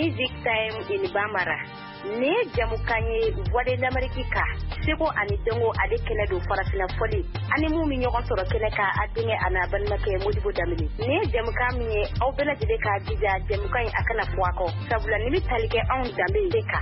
Music Time in Bambara. Ne jamukanye voix d'Amérique seko ani dongo ade kene do farafina foli ani mu mi ñogon soro kene ka adinge ana ban make Modibo Damili ne jamuka mi aw bela jide ka dija jamukan akana fuako sabula nimi talike on dambe deka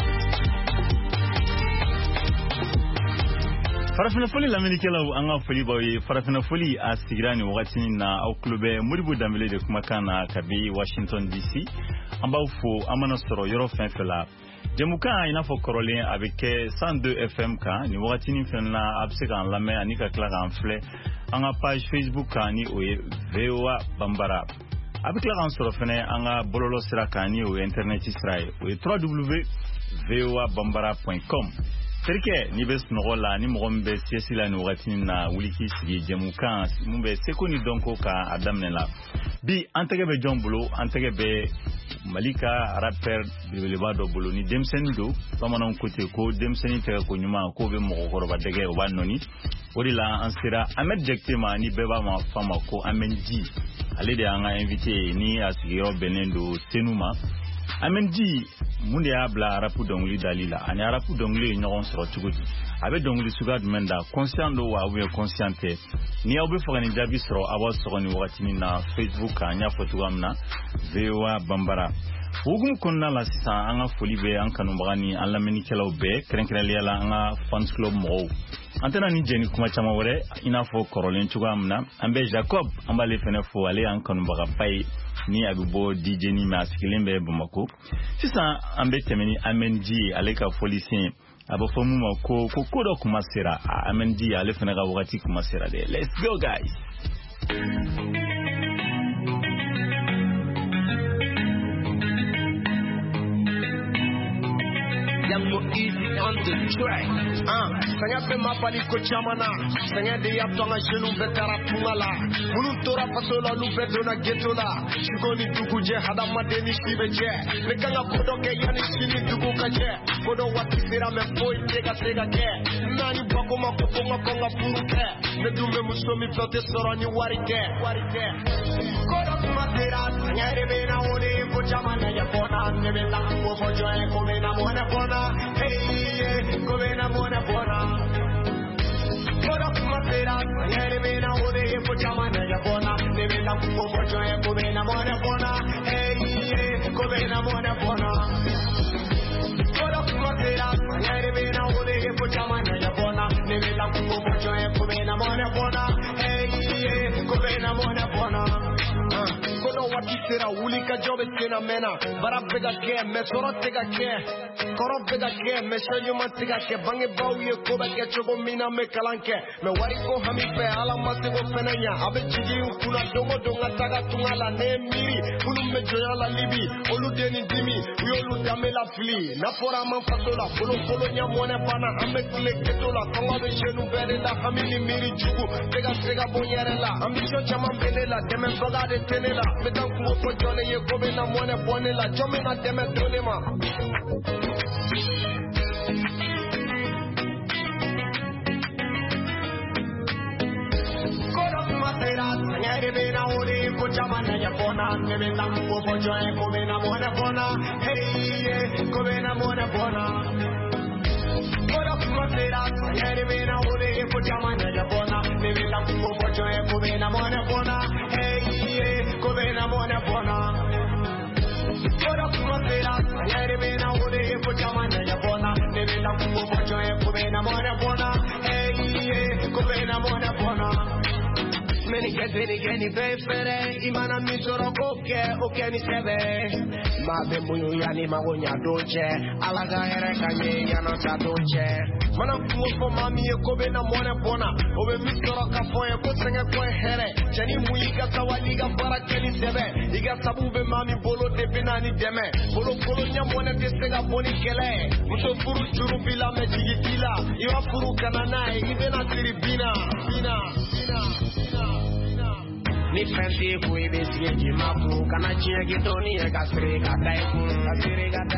farafina foli l'Amérique la anga foli bawe farafina foli a sigrani wakati na au clube Modibo Damili de kumakana kabi Washington DC amba fo amana soro yoro fenfela Jamuka ina fo korolin avec 102 FM ka ni wakati ni fenna abseka en lame ani ka kla en flé anga page Facebook ka ni o VOA Bambara avec la sur fene anga bololo sira ka ni o internet Israël o www.voabambara.com Serike ni bes nogola ni mogombe siesila ni wakati na wuliki sigi jamuka mumbe sekoni donko ka adamnela bi antege jombulo antege Malika rapper Bilebado Bolo ni demseni do bamanon kote ko demseni te ko nyuma ko be mo ko ba dege o banoni orila ansira Ahmed Jektema ni beba ma fama ko Amenji ale de anga invité ni asigiro benendo tenuma Amenji munde abla rapu dongli dalila ani rapu dongli nyon soro tuguti abe dongli sugad menda conscient do wa we consciente ni obe fogani jabi soro awa sogoni watini na Facebook anya foto amna VOA Bambara Ogum konna la sisa anga folibe ankanu bagani alla meni kelaw be krenkrele la anga fans club mo antena ni jeni kuma chama wore ina fo korolen chuga amna ambe Jacob ambale fene fo ale ankanu baga pay ni abibo DJ ni maskilembe bamako sisa ambe temeni amenji aleka folicien abo fomu mako kokodo kuma sera amenji ale fene ga wakati kuma sera de let's go guys Easy on the track. Sanya pe mapali ko chamana. Sanya de yaptonga jenu betara tungala. Munu tora pasola lu betona getola. Shigoni duguje hadama deni shibeje. Lekanga kodo ke yani shini dugu kaje. Kodo watisira me boy tega ke. Nani bako makoponga konga puruke. Medume musomi flote sorani warike. Kodo kumatera. Sanya rebena one ko chamana ya pona. Nebela ko fojoe komena mona pona. Hey, Govena Mona Bona. Put up my feet out, and it may not hold it for Jamana Yapona. They will not go for joy and Govena Mona Bona. Hey, Govena Mona Bona. Put up my feet out, and it may not hold it for Jamana Yapona. They will not go for joy and Govena Mona Bona. Hey, Govena Mona Bona. Kono watisera ulika jobe tena mena barabega ke mesoro tega ke korobega ke mesenyo matiga ke bange bauye ko ba ke chogo mina me kalanke me wari ko hami pe ala masigo penanya abe chiji kuna dongo donga taga tungala ne miri kunu me joyala libi oludeni dimi yolu damela fli na fora man fasola polo nya mona pana ambe kule ketola konga be chenu berela hami ni miri chugu tega bonyerela ambition chama benela deme boga de tenela metan kumo ko jone ye ko be na mona bonela jome na deme donema Bena ore ko chamana ya pona nebe tam ko joe ko bena mona pona hey ko bena mona pona ora kuma tera yare bena ore ko chamana ya pona nebe tam ko joe ko bena mona pona hey ko bena mona pona ora kuma tera yare bena ore ko chamana ya pona nebe tam ko joe ko bena mona pona hey ko bena mona pona Meni che ni befere imana mi soro oke ni sebe ma be muyu ya ni magonya doche alaga ere kanye ya no ta doche mana kumo mami e ko be na mona bona obe mi soro ka foye ko senga ko here chani muyi ka kawali ga para keni sebe iga sabu be mami bolo de benani deme bolo nya mona de sega boni kele muso furu churu bila me jigitila iwa furu kanana ibena tribina bina Ni fenti kui besi mapu kana chiegi toni e kasirega daifu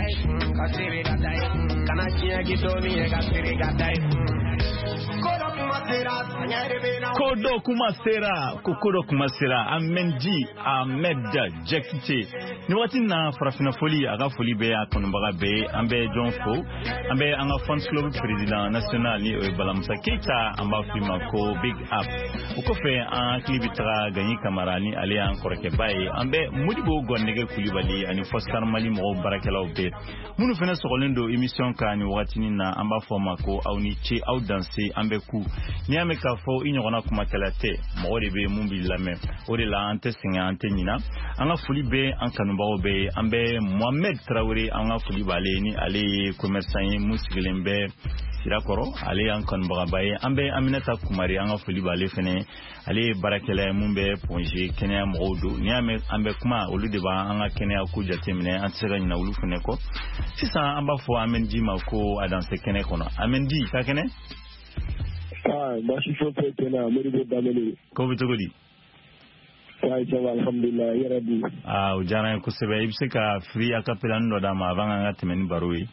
kana chiegi toni e kasirega daifu Kodo kuma sera Amendi Ahmed Jakite ni wati na farafina foli aga foli be akonubaga be ambe John Fo ambe anga Fans Club président national ni Balamusa Keita amba fima ko big up ukofe an klibitra gagné kamarani ali an koreke baye ambe Modibo Gondege Kulibali ani Foskar Mali mo barakelaw be munu fena sokolendo émission kani wati ni na amba foma ko awni che aw danser ambe ku ni ame ka fo inyona kuma kalate mo de be mumbi lame o de la ante singa ante nina anga fuli be an kanubawo be ambe Mohamed Traoré anga fuli bale ni ale commerçant muslimbe sirakoro ale an kanubaga baye ambe Aminata Kumari anga fuli bale fene ale barakela mumbe ponje kenya modo ni ame ambe kuma olu de ba anga kenya ku jatemine antsega nyina ulu fene ko sisa amba fo amendi mako adanse kene kono amendi ka kene Bashi fofe tena Modibo Dameli. Ko bitogodi. Alhamdulillah ya rabbi. Ujana kusebe ibsika free acapella ndo da mavanga ngatemeni barui.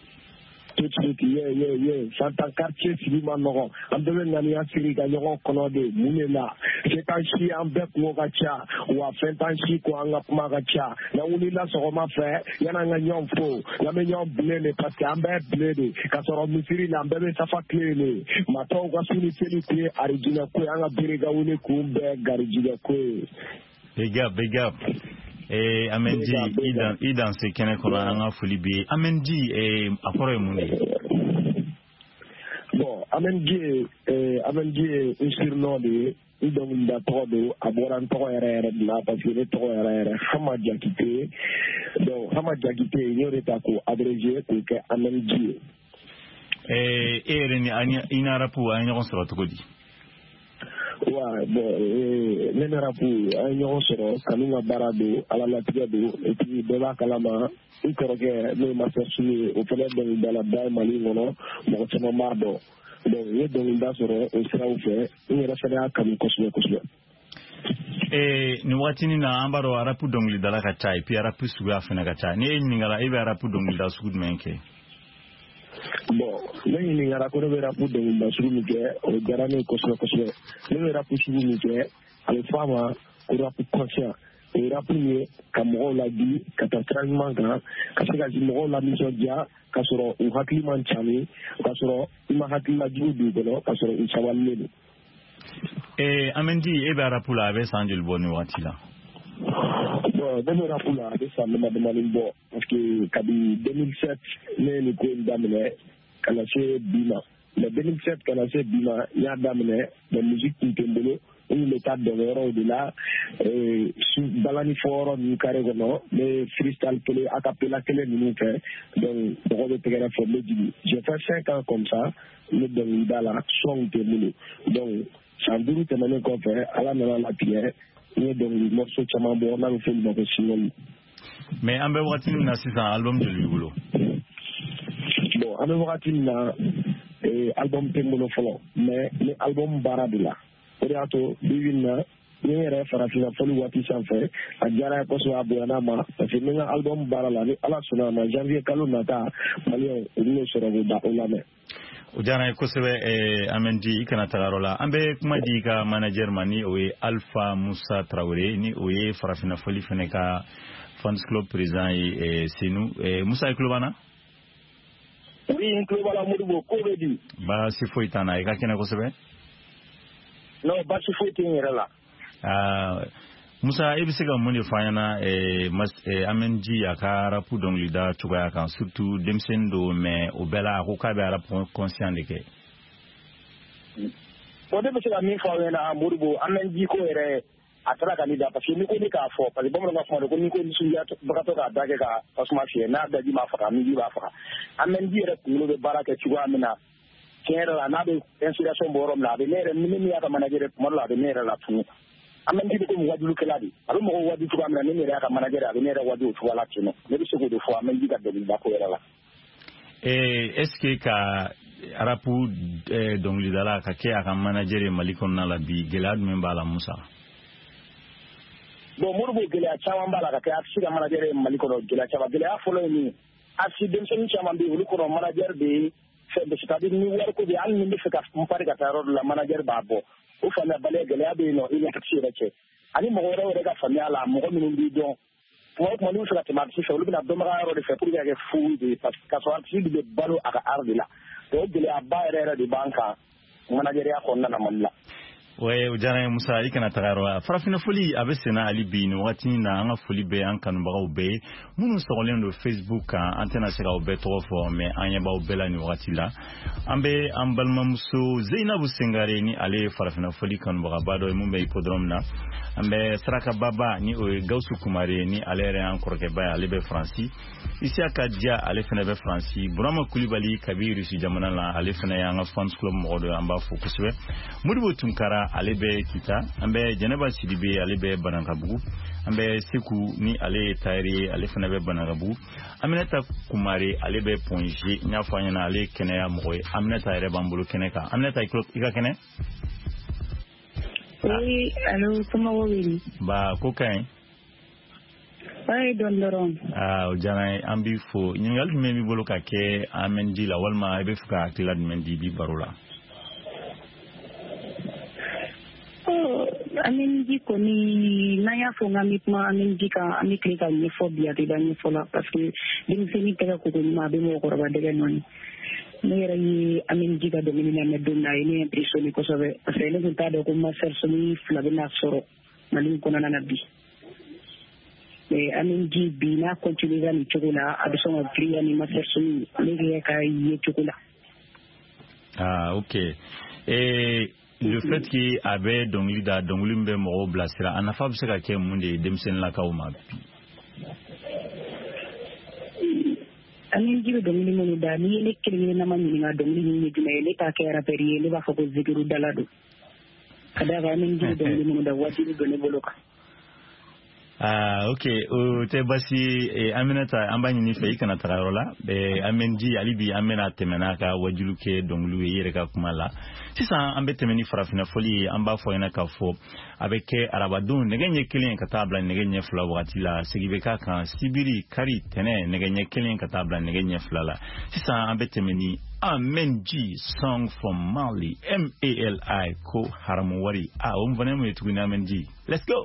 Santa quartier Silima Noro. Amdele ngani asiri ga yoko konode munela. Setanshi ambek ngogacha wa fentanshi ko anga kumagacha. Na unila sokoma fe yana nga nyomfo. Ya me nyom blele parce que ambe blele. Kasoro misiri la ambe safa klele. Mato kwa suni teli kwe arijina kwe anga birega une kumbe garijina kwe. Big up. Amendi idan se kene kona anga fulibi amendi akoro mundi bon amendi insirnode idon da todo aboran to yere la parce que to yere Hamad Jakite donc Hamad Jakite yore ta ko abrégé ko ke amendi reni ina rapu anya konsoro to godi ouais bon les rapports ayons sur kanunga barado ala la tigado et puis beba kalama ikoroge no master suni au palais de la baie mali ngono mo tama mardo donc yedo nda soro o sera o fe ni rafala kam kosme ni watini na ambaro arapu dongli dala ka chai pi arapu suga afena ka chai ni ngala ibe arapu dongli da sugud menke bon lẹ́yìn ni ara ko be rapu de nda suru mi ke o garane kosme le rapu suru mi ke ale fama ko rapu conscient e rapu ni kamo la di katastralement ga ka se ga di mo la mission dia ka soro u hakli man chami ka soro ima hakli la di du do ka soro u chawalle amendi e ba rapu la be sanjul boni watila bon de rapu la be sanjul de malimbo parce que kabi 2007 ne ko ndamene kana se bima le 2007 kana se bima ya damene de musique Tembolo où l'état de l'euro de là sous balani foro ni carré gono le freestyle que a capella que nous fait donc pour le terrain for le dit j'ai fait 5 ans comme ça le dans la song Tembolo donc ça dure tellement qu'on fait à la main la pierre ni donc le morceau chama bon na le film de single mais ambe watini na sisa album de Lugulo bon ambe watini na album Tembolo follow mais le album Baradula Oriato bivina yere farafina folu wati sanfé a jara ko so abona ma parce que nga album Barala ni ala suna ma janvier kalo nata malien ni soro da olame o jara ko sebe amendi kana tagarola ambe kuma di ka manager mani o Alpha Moussa Traoré ni o farafina foli feneka Fans Club président et c'est nous Moussa Klobana oui Klobala Modibo ko di ba si foitana e ka kena ko sebe no ba si foitena la Musa ebisega moni fanyana amenji aka rapu dongli da tuga kan surtout demsendo mais obela ko ka be rapu conscient de ke o de bisega mi fanyana Modibo amenji ko ere atara kanida parce que ni ko ni ka fo parce que bomo na fo ko ni ko ni suya bakato ka dage ka pasma fie na da di ma fa mi di ba fa amenji ere ko be baraka tuga amina kera la na be inspiration borom la be mere ni ya ka manager mo la be mere la tu amenji ko mo wadu keladi alo mo wadu tuga amina ni mere ka manager be mere wadu tuga la tino ne bi sego do fo amenji ka de ba ko era la est-ce que ka arapu donc lidala ka ke aka manager malikon na la bi gelad memba la Musa bon Modibo gele chama mbala ka ke afsira manager malikon gele chama gele afolo ni asi demseni chama be ulu ko manager be c'est-à-dire ni wari ko bi an ni fi ka mpari ka taro la manager babo o fa na bale gele abi no ile ka tsira che ani mo wore ka famia la mo ko min bi don pour mo ni fala tema ci fulu bina do ma ro de fe pour ga fu de parce que so arti de balo aka ardi la to gele abba rera de banka manager ya ko na malla ouais ujana Musa ikana tagaro farafina foli abesena ali bin wati na anga foli be an kanu ba be munu sogolen do Facebook antena sega obe to fo me anya ba obela ni wati la ambe ambalma muso Zainabu Sengare ni ale farafina foli kanu ba bado mumbe hippodrome na ambe Saraka Baba ni o Gausu Kumare ni ale re encore ke ba ale be Franci isi akadia ale fene be Franci Burama Kulibali Kabiru si jamana la ale fene anga fans club mo do amba fokuswe Mudibo Tunkara alebe kita ambe Janaba Sidibe alebe Banangabu ambe Seku ni ale Tairi ale fana be Banangabu Aminata Kumare alebe Ponge nyafanya na ale Kenya moy Aminata ere bambulu keneka Aminata ika kene oui allo comment vous ba kokain ay don doron jana ambi fo nyingal memi bolo ka ke amendi la walma be fuka tilad mendi bi barula amin di ko ni naya fo ngamit ma amin di ka ami klika ni phobia de dan fola parce que dim seni tega ko ko ma be mo ko ba de non mera yi amin di ka do ni na dunda ni impression ko sabe parce que le resultado ko ma ser soni flabena soro malin ko na nabi amin di bi na continuer ni chokola abeso ma priya ni ma ser soni le ka yi chokola ok le fait qu'il avait donc l'ida donc l'imbe mo blasira anafa bse ka ke munde demsen la ka o ma amin jibe donc ni mo da ni le kiri na man ni na donc ni dina le ka ke raperi le ba fa ko zikiru dalado kada ga amin jibe donc ni mo da wati do ne boloka ok te basi Aminata ambani ni fe kana tararola be amenji alibi amena temena ka wajuluke donglu yere ka kumala sisa ambe temeni farafina foli amba fo ina ka fo avec arabadun negenye kilin ka tabla negenye fla wati la sigibe ka kan sibiri kari tene negenye kilin ka tabla negenye fla la sisa ambe temeni amenji song from Mali MALI ko haramu wari on vane mu tuguna amenji let's go.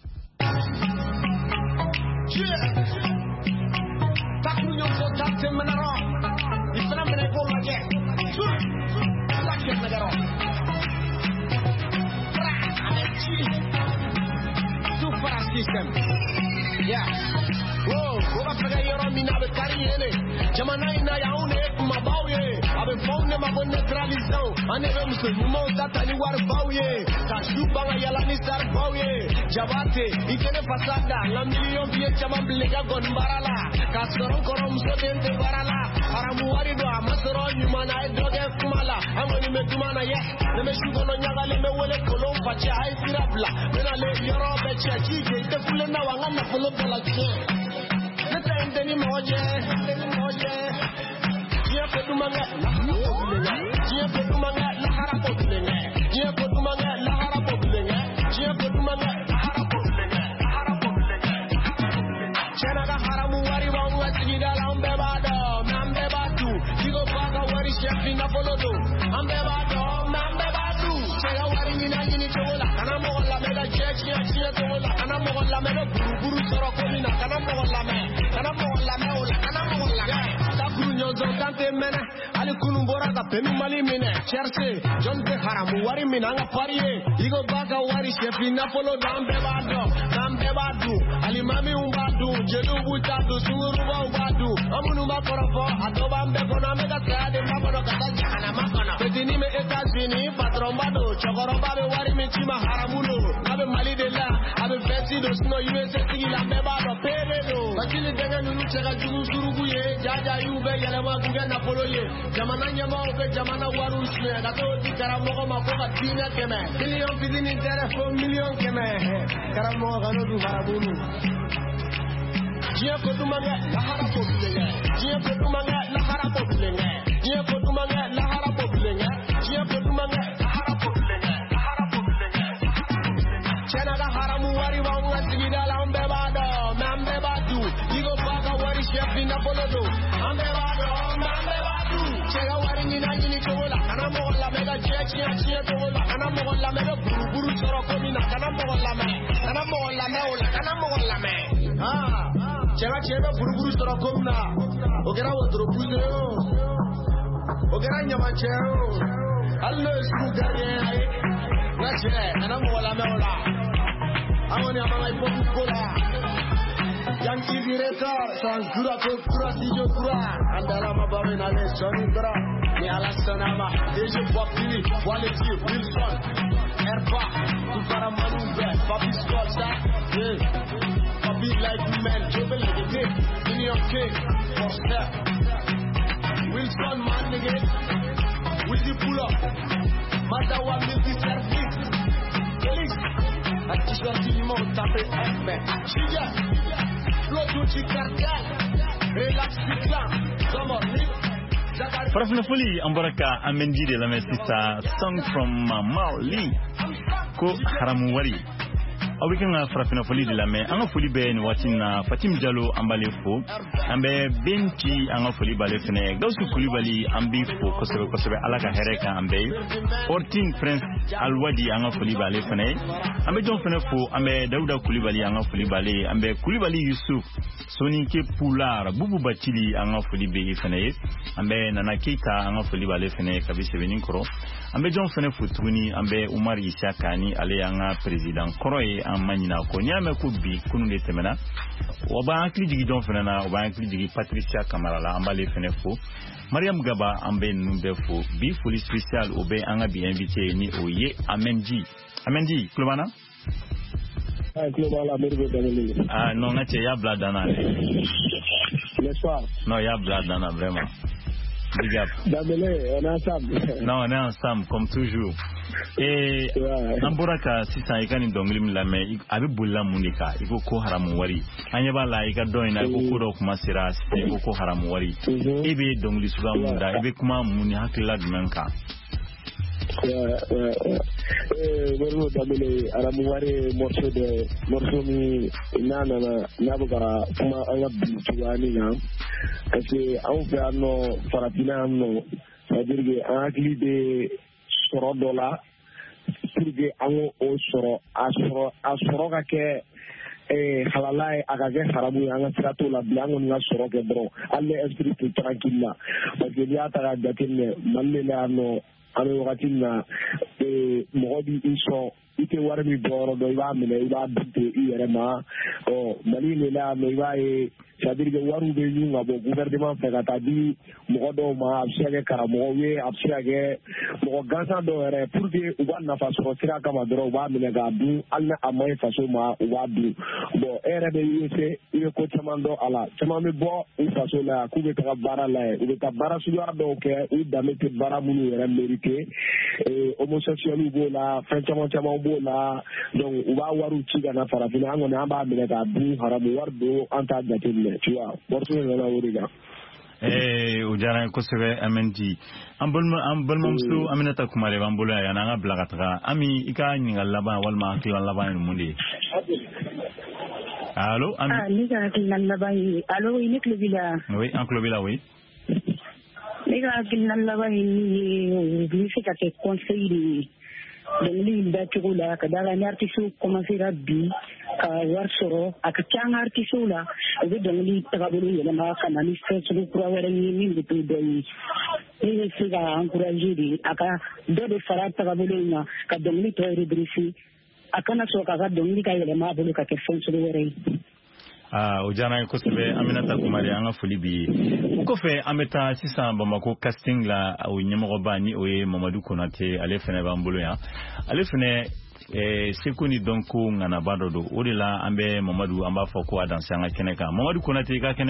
Yeah. Whoa, go back to your mina be carriere. Jamana ina ya une kuma bauye. Abe phone ma bon neutralisation. Ane be muso mo data ni war bauye. Ka shubanga yala ni star bauye. Jabate ikene fasada. La million vie chama blega gon barala. Ka soron korom so dente barala. Haramu wari do amasoro ni mana e doge kumala. Amoni me dumana ye. Le me shugo no nyaga le me wole kolom fachi ai firabla. Mena le yoro be chachi te fule na wanga na fulu bala che. Deni moje, dia pedumanga, dia pedumanga, la harapo bulenge, dia pedumanga, la harapo bulenge, dia pedumanga, la harapo bulenge, harapo bulenge. Chena ga haramu wari wanga tigida lambe bado, nambe badu, digo baga wari shefi na polodo, ambe bado, nambe badu, chega wari ni tola, kana mo la mega chia tola, kana mo la mega buru soro komina, kana mo la me. Kante mena ali kunumbora ka pemi mali mine cherche jonte haramu wari minanga pariye igo baka wari shefi na polo dambe badu ali mami umbadu jedu butadu sunguruba umbadu amunu makorofo adoba mbe kona mega kade makono kata jana makono petini me Etats-Unis patron bado chokoro babe wari michima haramulo abe mali de la abe fesi do sno USA tigila mbe bado peredo bakili denga nunu chega jugu suruguye jaja yube yelema na poloye jamana nyama obe jamana waru shwe da to di karamo ma ko ka dina keme million bidini telefon million keme karamo ga no du harabunu dia ko dumanga la harapo bilenga dia ko dumanga la harapo bilenga dia ko dumanga la harapo bilenga dia ko dumanga la harapo bilenga chena ga haramu wari wa nga sigida lambe bado mambe badu digo baka wari Jerry Chef in Apollo. Chega waringi na nyini tola kana mo la mega chechi chia tola kana mo la mega buru soro komina kana mo la me chega chega buru soro komina ogera wotro buze ogera nyama chero allo su gare na che kana mo la me ola amoni amama ipoku kola Yankee director, Sankura Kokura, Tijo Kura, Andala Mabame Nale, Sonindra, Niala Sanama, Dejo Papili, Quality, Wilson, Erpa, Tukara Manube, Papi Scotta, Papi like women, Jobel, the King, Minion King, Foster, Wilson Mandige, Wizzy Pull-up, Madawa Milky Service, Felix, Atisha Timon, Tape, Esme, Chija. Farafina foli ambaraka amenji de la mesisa song from Mali ko haramu wari awikanga farafina foli de la me anga foli be ni watina Fatim Diallo ambale fo ambe benti anga foli bale fene gausu kulibali ambi fo kosebe alaka hereka ambe Ortin Prince Alwadi anga foli bale fene ambe jon fene fo ambe Dauda kulibali anga foli bale ambe kulibali Yusuf Soninke Pular Bubu Batili anga foli be fene ambe Nana Keita anga foli bale fene kabise beninkoro ambe jon fene fo tuni ambe Umar Isakani ale anga president koroye amanyina ko nyame ko bi kunu de temena oba ankli digi jon fene na oba ankli digi Patricia Kamara la ambale fene fo Mariam Gaba ambe numbe fo bi foli special obe anga bi invité ni oye Amenji Klobana non ngache ya bladana non ya bladana vraiment big up Damele on est ensemble non on est ensemble comme toujours et amboraka sisa ikani donglim la me abi bulla munika iko ko haramu wari anyaba la ika doina iko ko do kuma sira iko ko haramu wari ebe dongli suga munda ebe kuma muni hakila dimenka Bueno, también aramuare morso mi nana nabuga kuma anga bichuani na kasi au no farapina no sadirge agli de soro dola purge ango o soro ka ke halalai agage haramu anga trato la blanco na soro ke bro alle esprit tranquille parce que ya ta gatine malela no ame wakati na mɔgɔ bi sɔn I tɛ wari min bɔ yɔrɔ dɔ I b'a minɛ I b'a dute I yɛrɛ ma Mali de la mais I b'a ye c'est-à-dire que wariw bɛ ɲun ka bɔ gouvernement fɛ ka taa di mɔgɔ dɔw ma a bɛ se ka kɛ karamɔgɔw ye a bɛ se ka kɛ mɔgɔ gansan dɔw yɛrɛ pour que u ka nafa sɔrɔ sira kama dɔrɔn u b'a minɛ k'a dun hali n'a ma ɲi faso ma u b'a dun bon e yɛrɛ bɛ IEC I bɛ ko caman dɔn a la caman bɛ bɔ u faso la k'u bɛ taga baara la yen u bɛ taa baara suguya dɔw kɛ u danbe tɛ baara minnu yɛrɛ mérité homosexuels b'o la fɛn caman b'o la donc u b'a wariw ci ka na farafina an kɔni an b'a minɛ k'a dun haramu wari don an t'a jateminɛ tu vois morceau in nana o de kan o diyara n ye kosɛbɛ Amenji an balimamuso Aminata Kumare b'an bolo yan an ka bila ka taga Ami I ka ɲininkali laban walima hakilina laban ye mun de ye allo Ami ne ka hakilina laban ye allo ne tulo b'i la oui an tulo b'i la oui ne ka hakilina laban ye min ye o bɛ se ka kɛ conseil de ye dɔnkili in dacogo la ka da la ni artistes commencera bi ka wari sɔrɔ a ka ca an ka artistes la u bɛ dɔnkili tagabolo yɛlɛma ka na ni fɛn sugu kura wɛrɛ ye min bɛ to dɔ ye ne bɛ se ka encourager de a ka dɔ de fara tagabolo in na ka dɔnkili tɔ redresser a kana sɔrɔ k'a ka dɔnkili ka yɛlɛma a bolo ka kɛ fɛn sugu wɛrɛ ye o diyara n ye kosɛbɛ Aminata Kumare an ka foli b'i ye o kɔfɛ an bɛ taa sisan Bamako casting la o ɲɛmɔgɔba ni o ye Mamadu Konate ale fɛnɛ b'an bolo yan ale fɛnɛ seko ni dɔnko ŋanaba dɔ don o de la an bɛ Mamadu an b'a fɔ ko a danse an ka kɛnɛ kan Mamadu Konate I ka kɛnɛ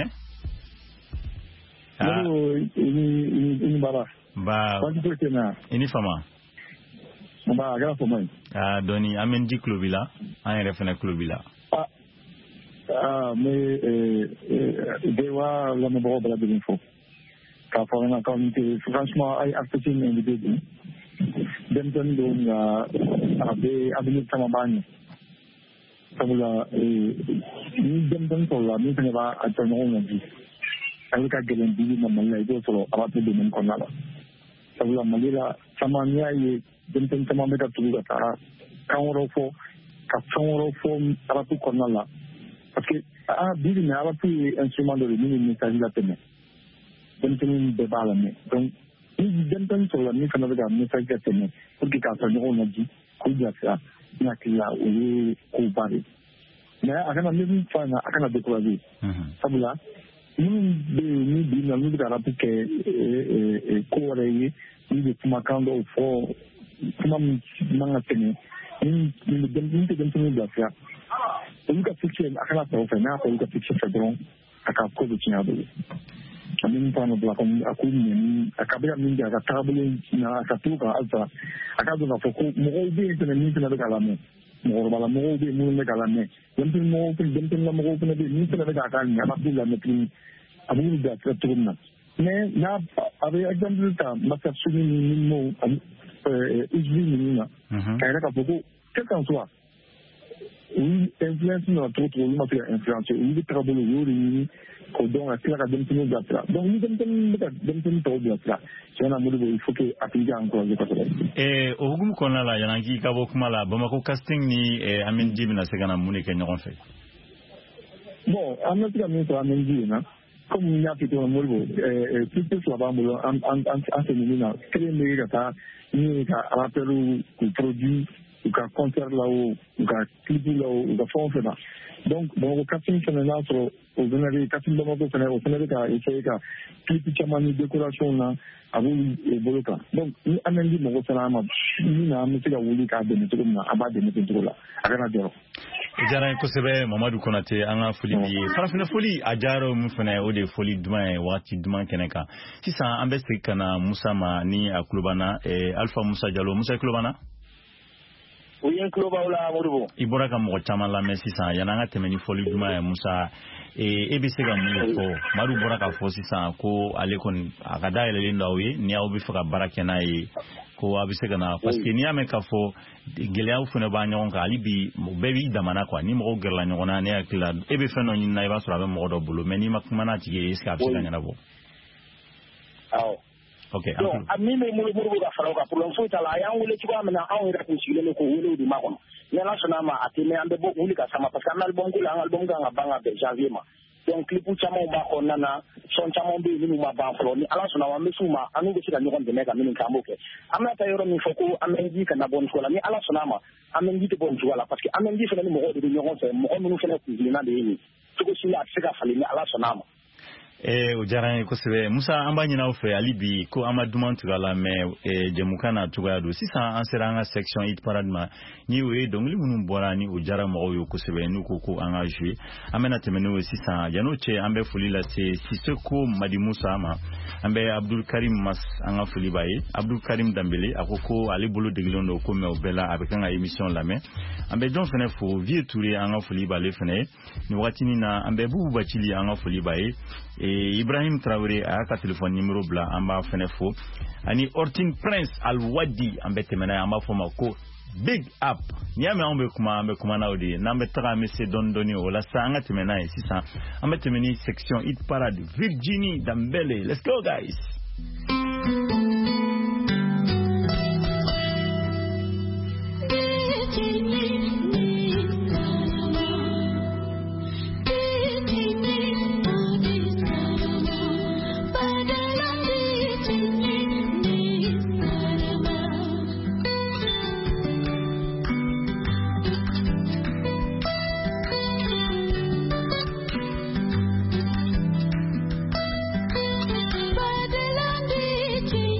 ini bara ba I ni fama ba a kɛra fama ye dɔnni an bɛ di tulo b'i la an yɛrɛ fɛnɛ tulo b'i la mais dewa lamɛnbagaw bɛɛ lajɛlen fo k'a fɔ an ka franchement a ye accepté min invité dun denmisɛnnin don nka a bɛ avenir caman b'a ɲɛ sabula ni denmisɛnnin sɔrɔla min fana b'a a tɔɲɔgɔnw na bi a bɛ ka gɛlɛn bi ma Mali la i b'o sɔrɔ a b'a to domaine kɔnɔna la sabula Mali la caman n'i y'a ye denmisɛnnin caman bɛ ka tugu ka taa kan wɛrɛw fɔ ka fɛn wɛrɛw fɔ arabu kɔnɔna la parce que bi bi in na arabu ye instrument dɔ de min ye message latɛmɛ denmisɛnnin bɛɛ b'a lamɛn donc ni denmisɛnnin sɔrɔla min fana bɛ ka message latɛmɛ pour que k'a tɔɲɔgɔnw ladi k'u bilasira n hakili la o ye koba de mais a kana min fɔ na a kana décourager sabula minnu bɛ yen ni bi na n'u bɛ ka arabu kɛ ko wɛrɛ ye n'u bɛ kumakan dɔw fɔ kuma min man ka tɛmɛ min tɛ denmisɛnnin bilasira olu ka fiction a kana fɛ o fɛ n'a fɔ olu ka fiction fɛ dɔrɔn a ka ko bɛ tiɲɛ a bolo a min fɔ a bila a ko ɲɛni a ka bɛ ka min kɛ a ka taabolo na a ka to ka halisa a ka dɔn k'a fɔ ko mɔgɔw bɛ yen fɛnɛ min fɛnɛ bɛ ka lamɛn mɔgɔkɔrɔbala mɔgɔw bɛ yen minnu bɛ ka lamɛn denmisɛnninla mɔgɔw fɛnɛ bɛ yen min fɛnɛ bɛ k'a ka ɲɛ a b'a t'u lamɛn tuguni a b'u bilasira cogo min na mais n'a a bɛ exemple ta masa suni ni nimmo ani usuli ninnu na ka yɛrɛ k'a fɔ ko quel qu'en soit olu influence nana cogo cogo olu ma se ka influence olu bɛ taga bolo u y'o de ɲini k'o dɔn ka tila ka denmisɛnninw bilasira donc ni denmisɛnnin bɛ ka denmisɛnnin tɔw bilasira tiɲɛ na Modibo il faut que a tigi ka encourager kosɛbɛ. O hukumu kɔnɔna la yanni k'i ka bɔ kuma la Bamako casting ni Amine-J bɛna se ka na mun de kɛ ɲɔgɔn fɛ. bon an bɛ se ka min fɔ Amine-J ye na comme n y'a f'i ye Modibo piste fila b'an bolo an tɛ nin na kelen bɛ ka taa min ye ka rappel k'u produit u ka concert la o u ka clip la o u ka fɛn o fɛn na donc Bamako casting fɛnɛ n'a sɔrɔ o fɛnɛ bɛ casting Bamako fɛnɛ o fɛnɛ bɛ ka essayer ka clip caman ni décoration na a b'u bolo kan donc ni Amine-J mɔgɔ sera an ma min na an bɛ se ka wuli k'a dɛmɛ cogo min na a b'a dɛmɛ ten cogo la a kana jɔrɔ. O diyara n ye kosɛbɛ Mamadu Konate an ka foli b'i ye farafina foli a diyara min fana o de ye foli duman ye waati duman kɛnɛ kan sisan an bɛ segin ka na Musa ma ni a tulo b'an na Alpha Musa Jalo Musa i tulo b'an na. O ye n tulo b'aw la Modibo. I bɔra ka mɔgɔ caman lamɛn sisan yanni an ka tɛmɛ ni foli duman ye Musa e bɛ se ka mun de fɔ Madu bɔra ka fɔ sisan ko ale kɔni a ka dayɛlɛlen don aw ye ni aw bɛ fɛ ka baara kɛ n'a ye ko a bɛ se ka na parce que n'i y'a mɛn k'a fɔ gɛlɛyaw fana b'a ɲɔgɔn kan hali bi bɛɛ b'i damana quoi ni mɔgɔw gɛrɛla ɲɔgɔn na ne hakili la e bɛ fɛn dɔ ɲini na i b'a sɔrɔ a bɛ mɔgɔ dɔ bolo mais n'i ma kuma n'a tigi ye est ce que a bɛ se ka ɲɛnabɔ. awɔ. ok donc min bɛ Modibo ka fara o kan problème foyi t'a la a y'an wele cogoya min na anw yɛrɛ kun sigilen don k'o wele o de ma kɔnɔ ni Ala sɔnna a ma a tɛ mɛn an bɛ bɔ wuli ka sama parce que an bɛ album ko la an ka album kan ka ban ka bɛn janvier ma donc clip camanw b'a kɔnɔna na son caman bɛ yen minnu ma ban fɔlɔ ni Ala sɔnna an bɛ s'u ma an n'u bɛ se ka ɲɔgɔn dɛmɛ ka minnu kɛ an b'o kɛ an bɛna taa yɔrɔ min fɔ ko Amine-J kana bɔ nin cogo la ni Ala sɔnna a ma Amine-J tɛ bɔ nin cogo la parce que Amine-J fana ni mɔgɔw de bɛ ɲɔgɔn fɛ mɔgɔ minnu fana kun girinna de ye nin cogo si la a tɛ se ka falen ni Ala sɔnna a ma. o diyara n ye kosɛbɛ Musa an b'a ɲini aw fɛ hali bi ko an ma duman tigɛ a la mais jɛmukan na cogoya don sisan an sera an ka section hit parade ma ni o ye dɔnkili minnu bɔra ni o diyara mɔgɔw ye kosɛbɛ n'u ko ko an ka jouer an bɛna tɛmɛ n'o ye sisan yan'o cɛ an bɛ foli lase Sisoko Madi Musa ma an bɛ Abdul Karim Mas an ka foli b'a ye Abdul Karim Dambele a ko ale bolo degilen don ko mais o bɛɛ la a bɛ kan ka émission lamɛn an bɛ jɔn fana fo Vieux Touré an ka foli b'ale fana ye nin wagati na an bɛ Bubu Bacili an ka foli b'a ye Ibrahim Traoré a y'a ka téléphone numéro bila an b'a fɛnɛ fo ani Ortin Prince Alwadi an bɛ tɛmɛ n'a ye an b'a fɔ ma ko big up n'i y'a mɛn an bɛ kuma n'aw de ye n'an bɛ taga an bɛ se dɔɔni dɔɔni o la sa an ka tɛmɛ n'a ye sisan an bɛ tɛmɛ ni section hit parade Virginie Dambele let's go guys. Thank you.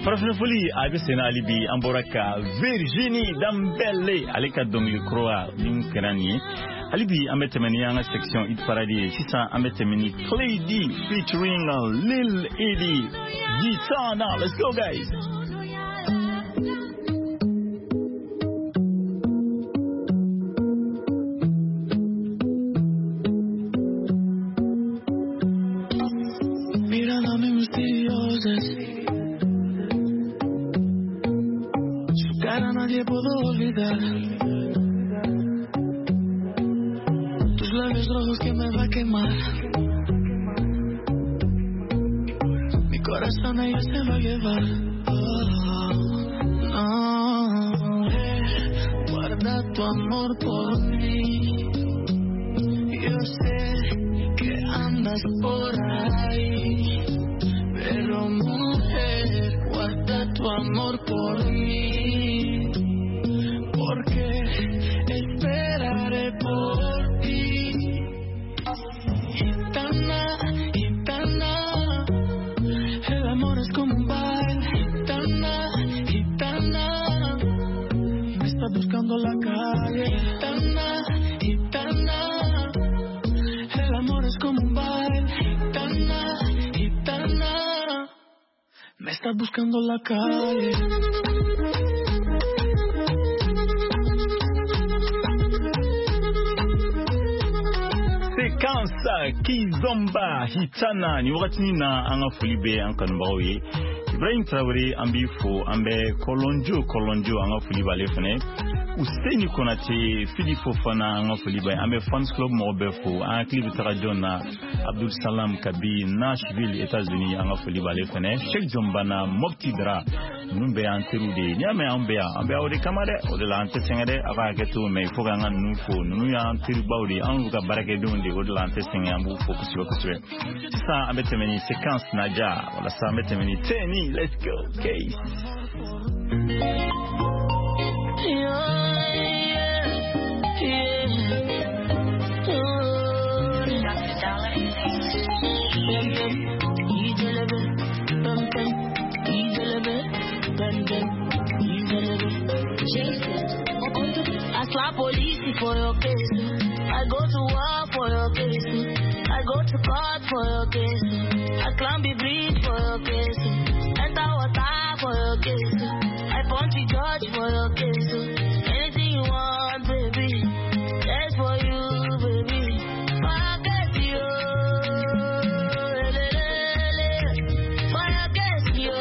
Farafenfoli a bɛ senna hali bi an bɔra ka Virginie Dambele ale ka dɔnkili kura min kɛra nin ye hali bi an bɛ tɛmɛ ni an ka section hit parade ye sisan an bɛ tɛmɛ ni Clay D featuring Lil Eddy Gitana. Let's go guys. Nadie puedo olvidar tus labios rojos que me va a quemar. Mi corazón ella se va a llevar. Guarda tu amor por mí. Yo sé que andas por ahí, pero mujer, guarda tu amor por mí. Porque esperaré por ti. Gitana, gitana, el amor es como un baile. Gitana, gitana, me está buscando la calle. Gitana, gitana, el amor es como un baile. Gitana, gitana, me está buscando la calle. Kansa Kizomba Hitana ni wakati na anga fulibe ankan bawe Ibrahim Traoré ambi fo ambe kolonjo anga fuliba lefene Ousseini Konate Fili Fofana anga fuliba ambe fans club mobefo anga clip tarajona Abdul Salam Kabi Nashville États-Unis anga fuliba lefene Sheikh Jombana Mopti Dra numbe anterude nyame ambe ode kamade ode la ante sengade aba geto me foga ngan nufo nunu ya anteru bawdi anu ga barake donde ode la ante sengade ambu focus kuswe sa ambe temeni séquence naja wala sa ambe temeni teni let's go case I slap police for your case. I go to war for your case. I go to court for your case. I climb the bridge for your case. Enter water for your case. I punch the judge for your case. Anything you want, baby, that's for you, baby. Forget you. Forget you.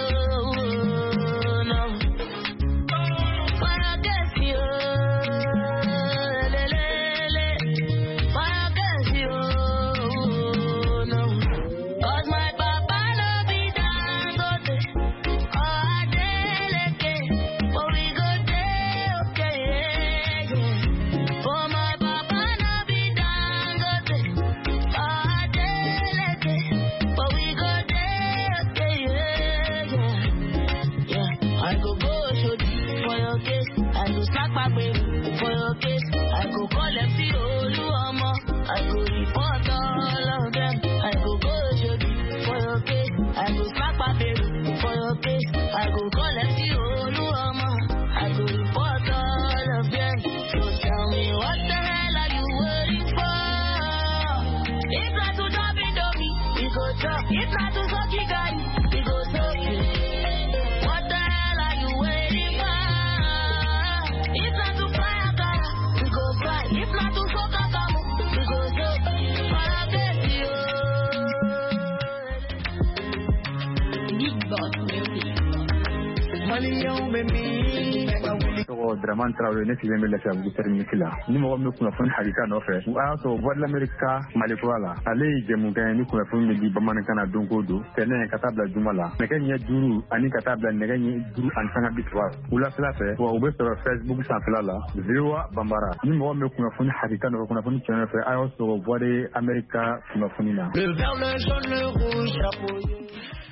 Draman Traoré ne tile mele fa bu terminiki la ni mo me kuna fon harika no fe wa so voix de l'Amérique malikola la ale jemu kan ni kuna fon me di bamanan kana donko do tene katabla jumala ne kan ya duru ani katabla ne kan duru an sanga bitwa ula sala fe wa ube sur Facebook sa fala la Viwa Bambara ni mo me kuna fon harika no kuna fon channel fe ayo so voix de l'Amérique kuna fonina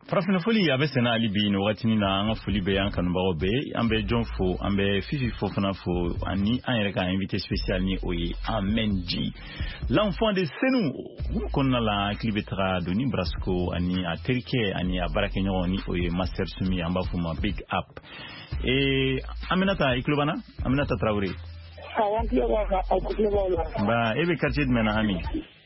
farafina foli abe sena ali bi no watini na anga foli be yan kanu bawo be ambe jonfo ambe fifi fofana fo ani an ka invité spécial ni oye Amenji l'enfant de Senu konna la klibetra doni brasco ani a terike ani a barake ni oye master sumi amba fuma big up e Aminata iklubana Aminata Traoré ba ebe quartier de mena ami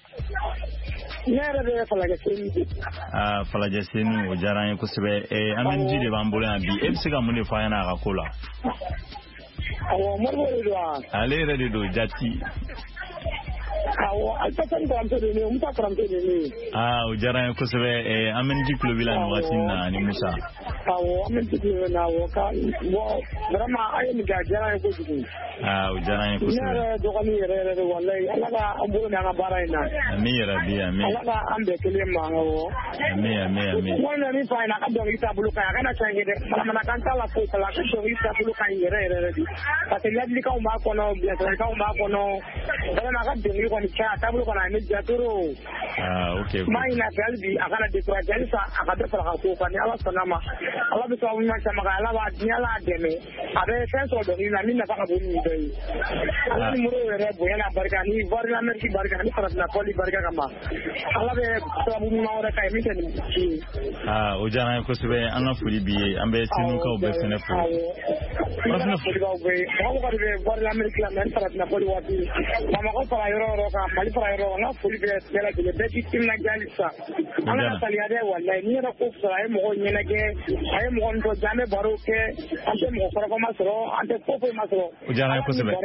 nere be falaje senu o jaranye ko sebe Amenji de bambole abi e bisika mun de fa yana ka kola awo mo do ale ready do jati awo alpatan ko amte de ne muta kramte de ne o jaranye ko sebe Amenji klubila no watina ni Musa awo Amenji na wo ka wo drama ayi mi ga jaranye ko dugu o jaranye ko sebe nere do ko ni re wallahi alaga ambo na bara ina ami rabbi ami alaga ambe kele mango ami wona ni fa ina ka do ita bulu ka kana change de mana kan ta la ko la ko do ita bulu ka re di ka te yadli ka umba ko no bia ka umba ko no na ka de ko ni cha ta bulu ko na ni jaturo okay mai na galbi akana de ko jalsa akada fara ko ko ni ala sanama ala bi ka unya chama ka ala ba ni ala de me abe senso do ni na ni na ka bu ni dai ala ni muro re bo yana barka ni barka na ki barka ni fara na poli barka kama ala be sabu ni ma ora kai mi te ni o jana ko sebe anga fuli biye ambe sinu ka obe fene fo profna fuli ka obe ko ko be barka na ki la men fara na poli wati mama ko fara yoro ka mali fara yoro na fuli be bela de be ti tim na jalisa ala ta ya de wallahi ni ra ko fara mo ko nyena ke ay mo ndo jame baro ke ante mo fara ko masro ante ko masro o jana ko sebe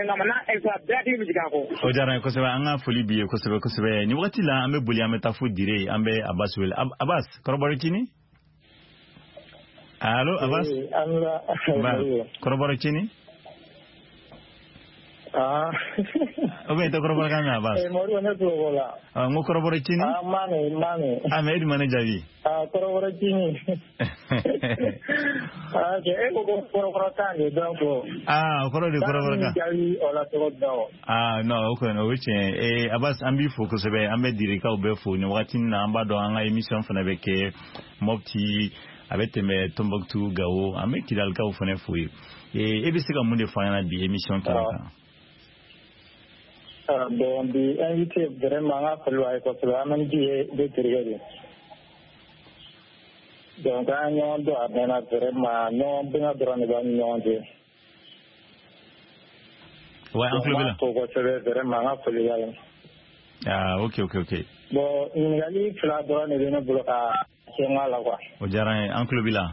o jara ko sebe anga foli biye ko sebe ni wati la ambe buli ameta fu dire ambe Abbas wel Abbas korobore chini allo Abbas korobore chini obe to korobore kan Abbas mo wona to wala ngo korobore chini mane amed mane javi korobore chini je ko korobore kan de donc korobore kan javi ola to do no okay no which Abbas ambi focus be ambe dirika obe fo ni wakati na amba do anga emission fana be ke mopti abete me Tombouctou Gao ame kidal ka fana fo e be sika munde fana bi emission kala bon di invité vraiment à falloir ko so Amenji de tirere donc on doit bien vraiment non bien drone ba non de ouais en club là ko so vraiment à falloir ok bon ni ngali fla drone de no bloka ngala quoi o jaran en club là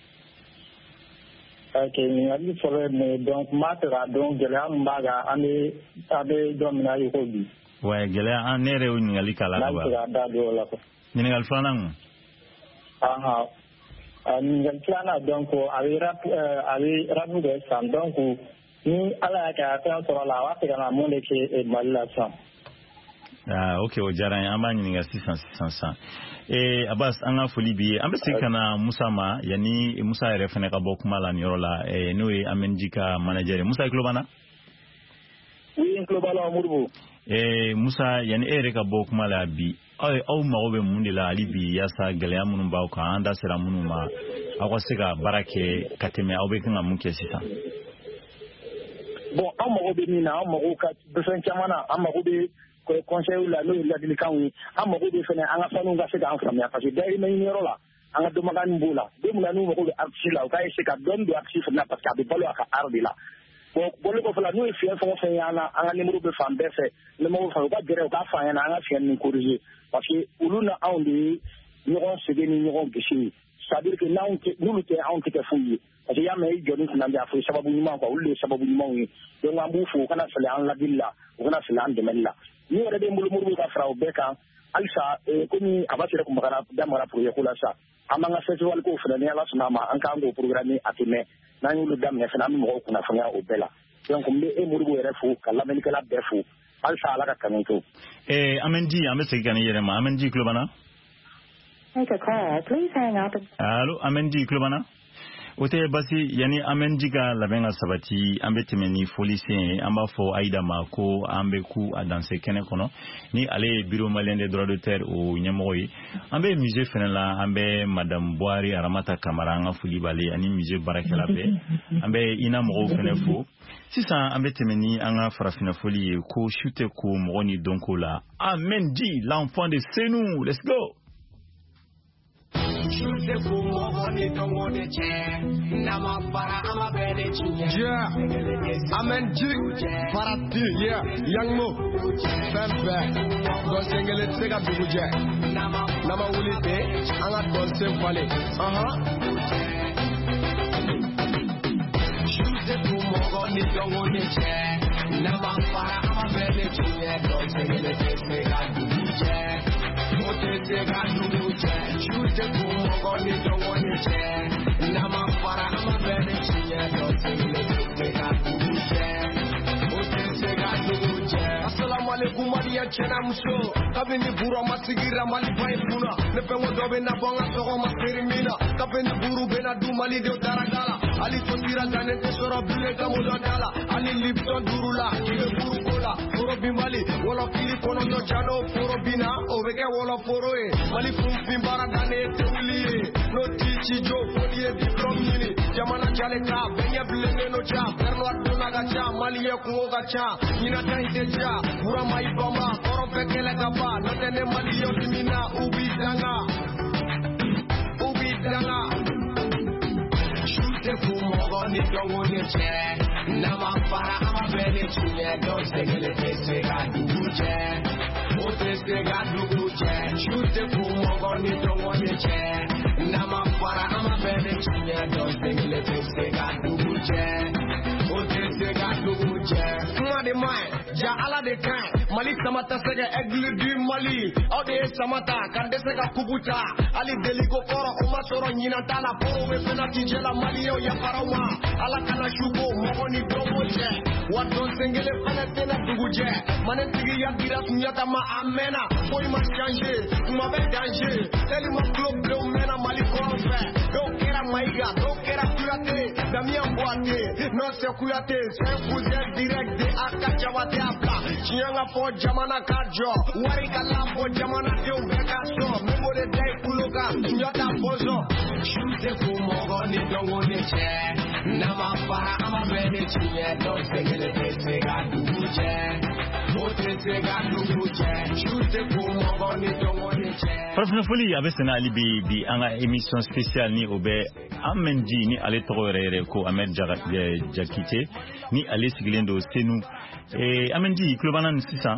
ok ni ngali fole me donc matra donc de la mbaga ane abe domina yukobi ouais gele an nere o ni ngali kala ba matra da do la ko ni ngal flanan ni ngal plana donc abi rabu de sam donc ni ala ka ta so la wa kana mo le ke malila sam ok o jaran amba ni ngal 600 Abbas anga foli biye ambe sikana Musa ma yani Musa refene ka bokuma la nirola noe Amenji ka manager Musa globana oui globala murbu Musa yani ka bokuma la bi au maobe mundi la ali bi yasa galya munun ba ka anda sera munun ma akwasika barake kateme au be kan munke sita bon amagobe ni na amagoka besan chamana amagobe conseil la no la dilikanwi amako de fene anga fanu nga se ga famia parce que dai may niro la anga do magan bula de mu nanu mako arti la ka se ka don do arti na parce que be bolo aka ardi la bo ko fala no e fien fo fe yana anga numéro be fam be fe le mo fa ba dire ka fa yana anga fien ni corriger parce que uluna aundi nyon se de nyon gishi c'est-à-dire que là nous le on te fouiller parce que ya may joni na ndia fo sababu ni ma ko ulle sababu ni ma wi do ngambu fo kana sala an la billa kana sala an de mella ni wala de mbulu ka frau beka alsa komi abasira ko magana damara pour yakula sa amanga festival ko fana ni ala sunama an ka ngo programme atime na ñu lu dam ne fana mi mo ko na fanya o bela donc mbe murbu refu kala men kala befu alsa ala ka kanito Amenji amese gani yere ma Amenji klubana Take a call, please hang up. Allô Amenji klubana Ote basi yani amenjiga labenga sabati ambe temeni folicien amba fo Aïda Mako ambe ku a danser kene kono ni ale bureau malien des droits de terre au Nyamoyi ambe musée fenela ambe madame Boari Aramata Kamara nga fuli bale ani musée Barakela be ambe ina mo fenefo sisa ambe temeni anga farafina folie ko shooter ko moni donko la Amenji l'enfant de Senou, let's go. Yeah, Amen G, Parati, yeah, Young Mo, Pempe, Gosengele Sega Buguje, Nama Ulite, Angat Bolsem Pale, Shoot the Kumogoni Dongoni Chair, Nama Para Amabele Junior, Gosengele Sega Buguje. Shoot the Kumogoni Dongoni Chair, Nama Para Amabele Junior, Gosengele Sega Buguje. Assalamu alaikum Maria Chena Muso Kabini Buru Masigira Mali Paipuna Nepengo Dobe na Bonga Soho Maskirimina Kabini Buru Bena Du Mali Deo Taragala Ali Tosira Ganete Soro Bile Kamudo Dala Ali Lipton Durula Kile Buru Kola Foro Bimbali Wolo Kili Kono No Chano Foro Bina Oveke Wolo Foroe Mali Fumpimbara Gane Tewiliye No Tichi Jo Folie Diplom Nini Jamana Chale Ka Benye Blene No Cha Perlo Atunaga Cha Mali Yekuoga Cha Nina Taite Cha Pura Maibama Koro Pekele Kapa Notene Mali Yotimina Ubi Danga Shute Kumogoni Dongoni Che Nama Para Amabele Chune Dosegele Tesega Duguje Otesega Duguje Shute Kumogoni Dongoni Che Nama Para Amabele Chune Dosegele Tesega Duguje Otesega Duguje Madi Mai Ja ala de kan Mali Samata Sega Egli du Mali Ode Samata Kandesega Kubuta Ali Deligo Koro Omasoro Nina Tala Poro Wefena Tijela Mali Yo Yaparawa Ala Kana Shugo Mogoni Domoje Wadon Sengele Fanatena Duguje Manentigi Yadira Sunyata Ma Amena Boy Ma Change Kuma Be Danger Telima Club Bleu Mena Mali Koronfe Don't Kera Maiga Don't Kera Kuyate Damian Boate No Se Kuyate Se Kuzel Direct De Aka Jawate Apla Chianga Po Jamana Kajo Warika Lampo Jamana Deo Beka So Memore Day Kuloka Sunyata Bozo Shute Kumogoni Dongoni Che Nama Para Amabene Chinye Dosegele Tesega Duguje Otesega Duguje Shute Kumogoni Dongoni Che Farafina foli abesena ali bi anga émission spéciale ni obe Amenji ni ale togorere ko Ahmed Jakite ni ale sigilendo Senou Amenji klobana sisa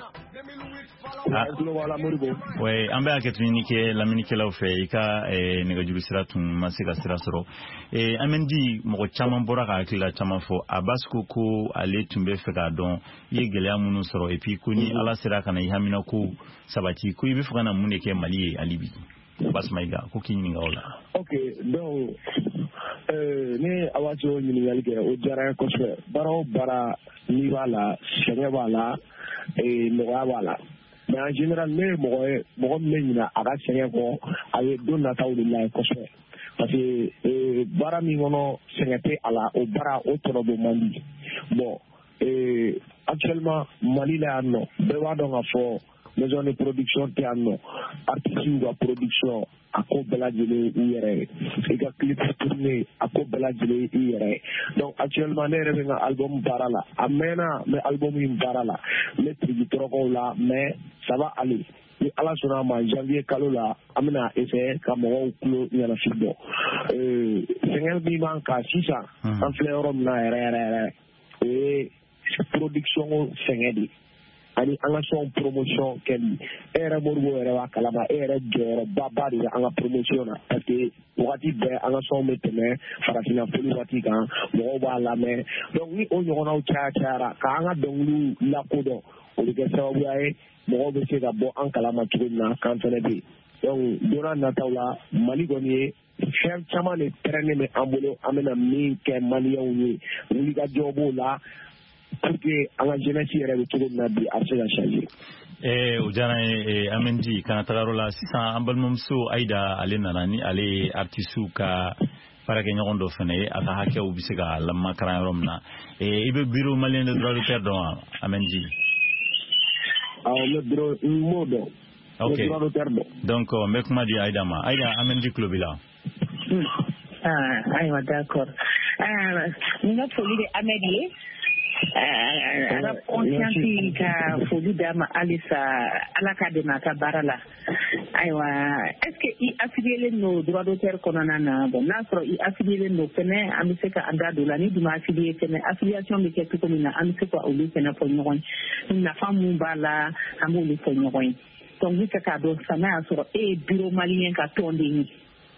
ouais ambe aketuni ke laminike la fe ka nega juru siratun masika sirasoro Amenji mo chama bora ka akila chama fo abasko ko ale tumbe fe ka don ye gele amunu soro et puis kuni ala sira kana ihamina ko sabati ko ibe fana muneke mali alibi bas maiga ko kinni ngawla okay donc ne awajo ni ngalike o jara ko fe baro bara ni wala sene wala no wala mais en général mais mo meñina aga sene ko ay donna tawdilla ko fe parce que bara mi ngono senete ala o bara o torobo mandi bon actuellement Mali la no be wado nga fo maison de production te anno artiste wa production ako belajele yere e ga clip tourné ako belajele yere donc actuellement ne reve nga album barala amena mais album in barala le trigi troko la mais ça va aller ni ala sona ma janvier kalola amena essayer ka mo kulo yana fido sengel bi manka sisa en fleurom na rere et production sengedi ani anga son promotion ken era morgo era wa kalaba era joro baba de anga promotion parce que wati be anga son metene farafina fulu wati kan mo ba la me donc ni o nyona o chaara ka anga donglu la kodo o de sababu ay mo be se ga bo an kalama tudina kan tane bi donc dona na tawla mali goni chef chama le traîner me ambolo amena mi ke maliya wuli ga jobo la pour que ala jeunesse yɛrɛ bɛ cogo min na bi a bɛ se ka changer. O diyara n ye Amenji kana taga yɔrɔ la sisan an balimamuso Aïda ale nana ni ale artiste ka para que ɲɔgɔn dɔ fɛnɛ ye a ka hakɛw bɛ se ka lamakaran yɔrɔ min na i bɛ bureau malien de droit d'auteur dɔn Amenji le bureau m'o dɔn ok donc n bɛ kuma di Aïda ma Aïda Amenji tulo b'i la ayiwa d'accord n ka foli bɛ Ahmed ye a ka conscience ka foli d'a ma halisa ala ka dɛmɛ a ka baara la ayiwa est ce que i affilielen don droit d'auteur kɔnɔna na bon n'a sɔrɔ i affilielen don fɛnɛ an bɛ se ka an da don la ni dun ma affilié fɛnɛ affiliation bɛ kɛ cogo min na an bɛ se ka olu fɛnɛ fɔ ɲɔgɔn ye nafa mun b'a la an b'olu fɔ ɲɔgɔn ye donc n bɛ fɛ k'a dɔn sisan n'a y'a sɔrɔ e ye bureau malien ka tɔnden ye.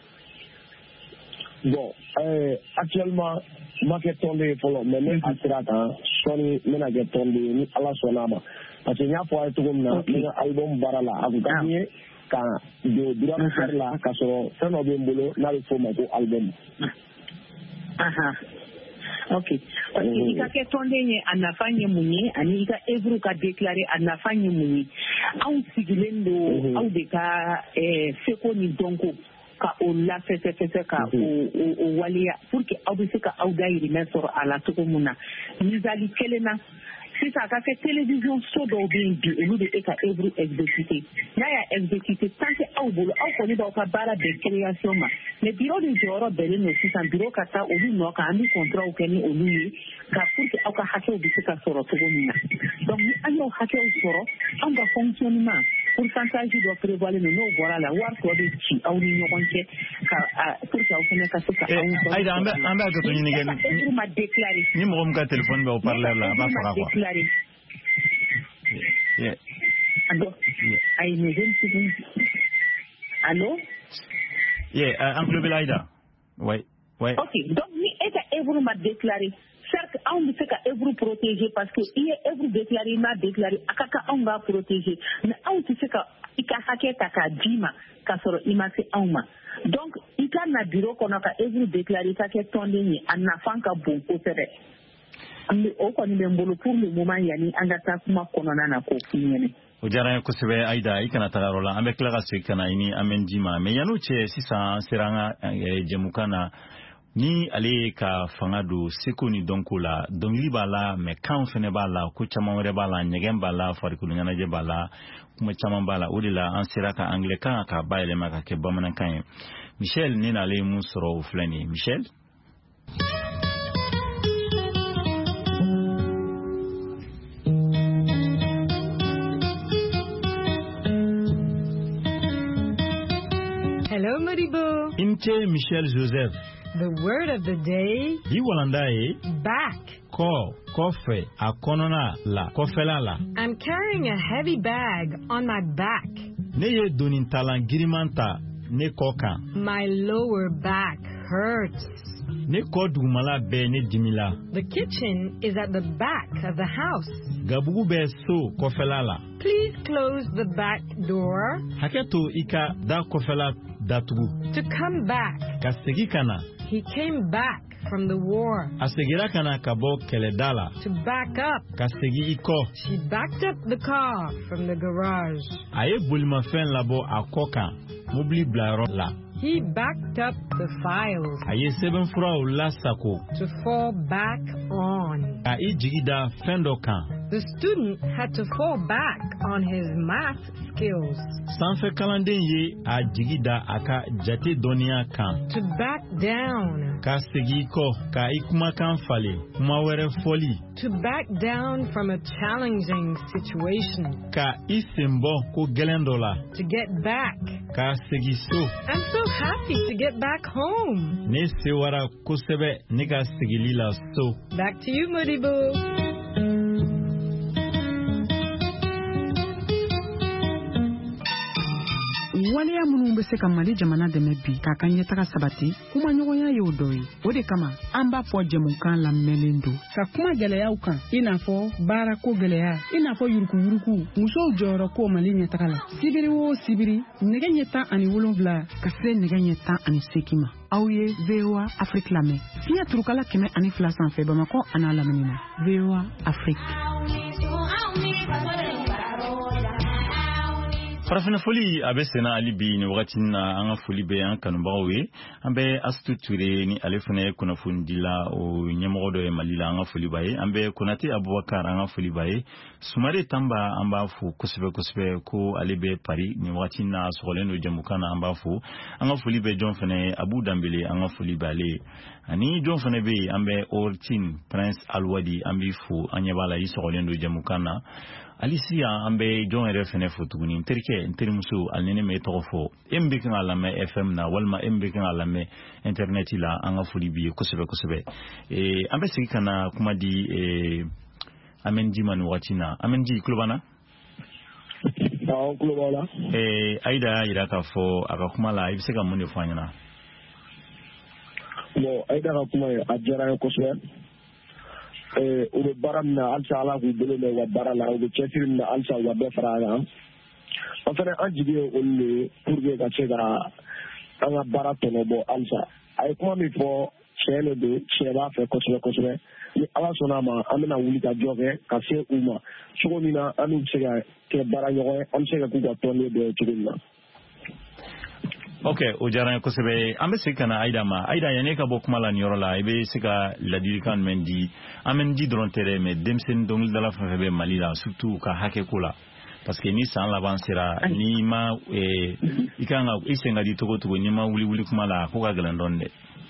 Bon, actuellement, ma kɛ tɔnden ye fɔlɔ mais ne a sera kan sɔɔni n bɛna kɛ tɔnden ye ni ala sɔnn'a ma parce que n y'a fɔ a ye cogo min na ne ka album baara la a kun ka di n ye ka don droit d'auteur la k'a sɔrɔ fɛn dɔ bɛ n bolo n'a bɛ f'o ma ko album. Ok, parce que i ka kɛ tɔnden ye a nafa ye mun ye ani i ka œuvre ka déclarer a nafa ye mun ye anw sigilen don aw de ka seko ni dɔnko ka o lafɛsɛfɛsɛ ka o waleya pour que aw bɛ se ka aw dayirimɛ sɔrɔ a la cogo min na misali kelen na sisan a ka kɛ télévision so dɔw bɛ yen bi olu de e ka œuvre exécuté n'a y'a exécuté tant que aw bolo aw kɔni b'aw ka baara bɛn création ma mais bureau de jɔyɔrɔ bɛnnen don sisan bureau ka taa olu nɔ kan an bɛ contrat kɛ ni olu ye ka pour que aw ka hakɛw bɛ se ka sɔrɔ cogo min na donc ni an y'o hakɛw sɔrɔ anw ka fonctionnement pourcentage dɔ prévoilen don n'o bɔra la wari tɔ bɛ ci aw ni ɲɔgɔn cɛ ka pour que aw fana ka se ka anw sɔrɔ. Aïda an bɛ hakɛto ɲini kɛ ni mɔgɔ min ka téléphone bɛ o parleur la a b'a faga quoi. Allô? Un club Aïda. Oui. Ok, donc ni e ka œuvre ma déclaré. Certes, on ne fait qu'à œuvre protéger parce que il est œuvre déclarée, ma déclaré, akaka on va protéger. Mais on ne fait qu'à ika taka dima, kasoro imase auma. Donc, ika na bureau qu'on a ka œuvre déclarée, ka ke tondeni, an na fanka bon posere. O kɔni bɛ n bolo pour le moment yani an ka taa kuma kɔnɔna na k'o f'i ɲɛna. O diyara n ye kosɛbɛ Aïda i kana taga yɔrɔ la an bɛ tila ka segin ka na i ni Amenji ma mais yan'o cɛ sisan an sera an ka jɛmukan na ni ale ye ka fanga don seko ni dɔnko la dɔnkili b'a la mais kan fɛnɛ b'a la ko caman wɛrɛ b'a la ɲɛgɛn b'a la farikolo ɲɛnajɛ b'a la kuma caman b'a la o de la an sera ka anglais kan ka bayɛlɛma ka kɛ bamanankan ye Michel ne n'ale ye mun sɔrɔ o filɛ nin ye Michel. Hello, Modibo. Imche Michel Joseph. The word of the day. Iwalanda e. Back. Kofe, akonona la, kofela la. I'm carrying a heavy bag on my back. Ne ye donintalan girimanta ne koka. My lower back hurts. Ne kodumala be ne dimila. The kitchen is at the back of the house. Gabugu be so kofela la. Please close the back door. Haketo ika da kofela datugu. To come back. Kasegi kana. He came back from the war. Asegira kana kabo keledala. To back up. Kasegi iko. She backed up the car from the garage. Aye bulma fen labo akoka. Mobli blaro la. He backed up the files. Aye seven fura la sako. To fall back on. Aye jigida fendokan. The student had to fall back on his math skills. Sanfe kalanden ye a jigida aka jate donia kan. To back down. Ka segi ko ka ikuma kan fale kuma were foli. To back down from a challenging situation. Ka isembo ko gelendola. To get back. Ka segi so. I'm so happy to get back home. Ne sewara kosebe ne ka segi lila so. Back to you, Modibo. waleya minnu bɛ se ka Mali jamana dɛmɛ bi k'a ka ɲɛtaga sabati kuma ɲɔgɔnya y'o dɔ ye o de kama an b'a fɔ jɛmukan lamɛnlen don ka kuma gɛlɛyaw kan i n'a fɔ baarako gɛlɛya i n'a fɔ yuruguyurugu musow jɔyɔrɔ ko Mali ɲɛtaga la sibiri o sibiri nɛgɛ ɲɛ 17 ka se nɛgɛ ɲɛ 18 ma aw ye VOA Afrique lamɛn fiɲɛ turukala 102 sanfɛ Bamakɔ a n'a lamini na VOA Afrique farafina foli abesena ali bi ni wakatina anga foli be an kanubawe ambe astuture ni alefene kuna fundila o nyemodo e malila anga foli baye ambe kunati Abubakar anga foli baye sumare tamba amba fu kusbe ko alebe Paris ni wakatina sogoleno jamukana amba fu anga foli be John fene Abu Dambele anga foli bale ani John fene be ambe Ortin Prince Alwadi ambi fu anyabala isogoleno jamukana Alicia ambe John RFN fotuguni terke interimusu alnene me tofo embekina lame FM na walma embekina lame internet la anga fuli bi kusebe ambe sikana kuma di amenji manu watina amenji klubana klubala aida ira ka fo aka kuma la ibiseka munde fanyana bo aida ka kuma ajara ko so ube baram na alsa ala ku bele le wa barala ube chefir na alsa wa be faraga afere anjige olle pour que ka chega anga barato no bo alsa ay kuma mi fo chele de chela fe kosbe ni ala sonama amena wuli ka joge ka se uma chogomina anu chega ke baranyo am chega ku ga tonne de chogomina. Okay, ujara kusebe ambe sikana aida yane ka bokuma la nyorola ibe sika la dirikan mendi amendi drontere me demsen dongul dala febe malila surtout ka hake kula parce que ni san l'avancera ni ma ikanga isenga di togo ni ma wuli kuma la ko ga glandonde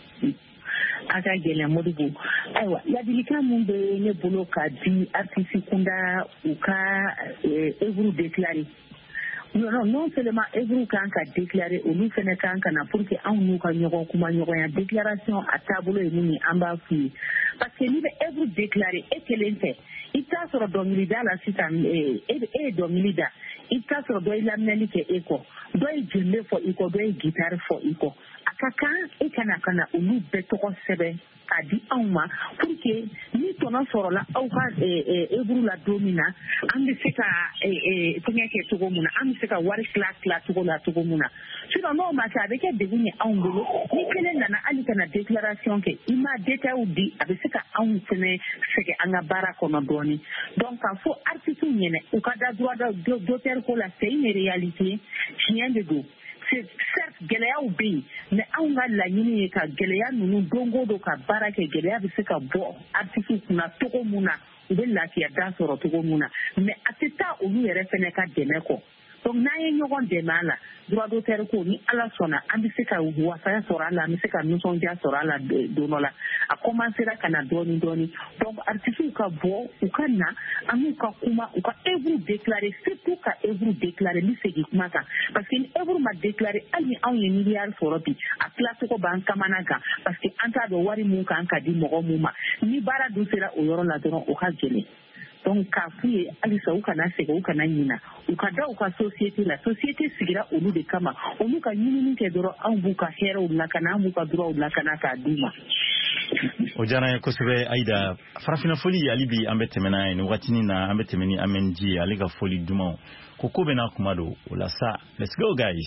aka gele modigo aiwa la dirikan mun be ne bolo ka di artiste kunda uka evru déclarer non seulement Ebru Kanka déclaré au Lufene Kanka pour que on nous une déclaration à tableau et nous en parce que nous Ebru déclaré et que l'ente il t'a sur domilida la cita et domilida il t'a sur doy la melike eko doy jelle fo eko doy guitare fo eko akaka e kana ulu betoko sebe adi auma pour que ni tono soro la au ka Ebru la domina andi seka tengeke togo muna andi seka wari class togo la togo muna sinon non ma ka avec de vini angolo ni kelen na ali kana déclaration que ima détail ou di avec seka aum tene seke anga bara kono doni donc il faut article nyene ou kada droit d'auteur ko la c'est une réalité chien de go certes geleya ubi mais on a la nyini ka geleya nunu dongo do ka barake geleya bisika bo article kuna togo muna ube la ki ada soro togo muna mais ateta olu yere fene ka demeko donc na ye nyogon demala droit d'auteur ko ni ala sona ambisika uwa sa sora la misika nuson dia sora la donola a commencer la kana doni donc article ka bo ukana amu ka kuma uka Ebru déclarer surtout ka Ebru déclarer ni segi kuma ka parce que Ebru ma déclarer ali en milliard forobi a place ko ban kamanaga parce que anta do wari mun kan ka di mogo muma ni bara do sera o yoro la dono o ka gele donc ka fuye alisa ukana sega ukana nyina ukada uka la société sigira olu de kama olu ka nyini ke doro an buka hero la kana buka doro la kana ka duma ojana kusebe aida farafina foli alibi ambete mena ni watini na ambete meni amenji aliga foli duma kokobe na kumado ola sa let's go guys.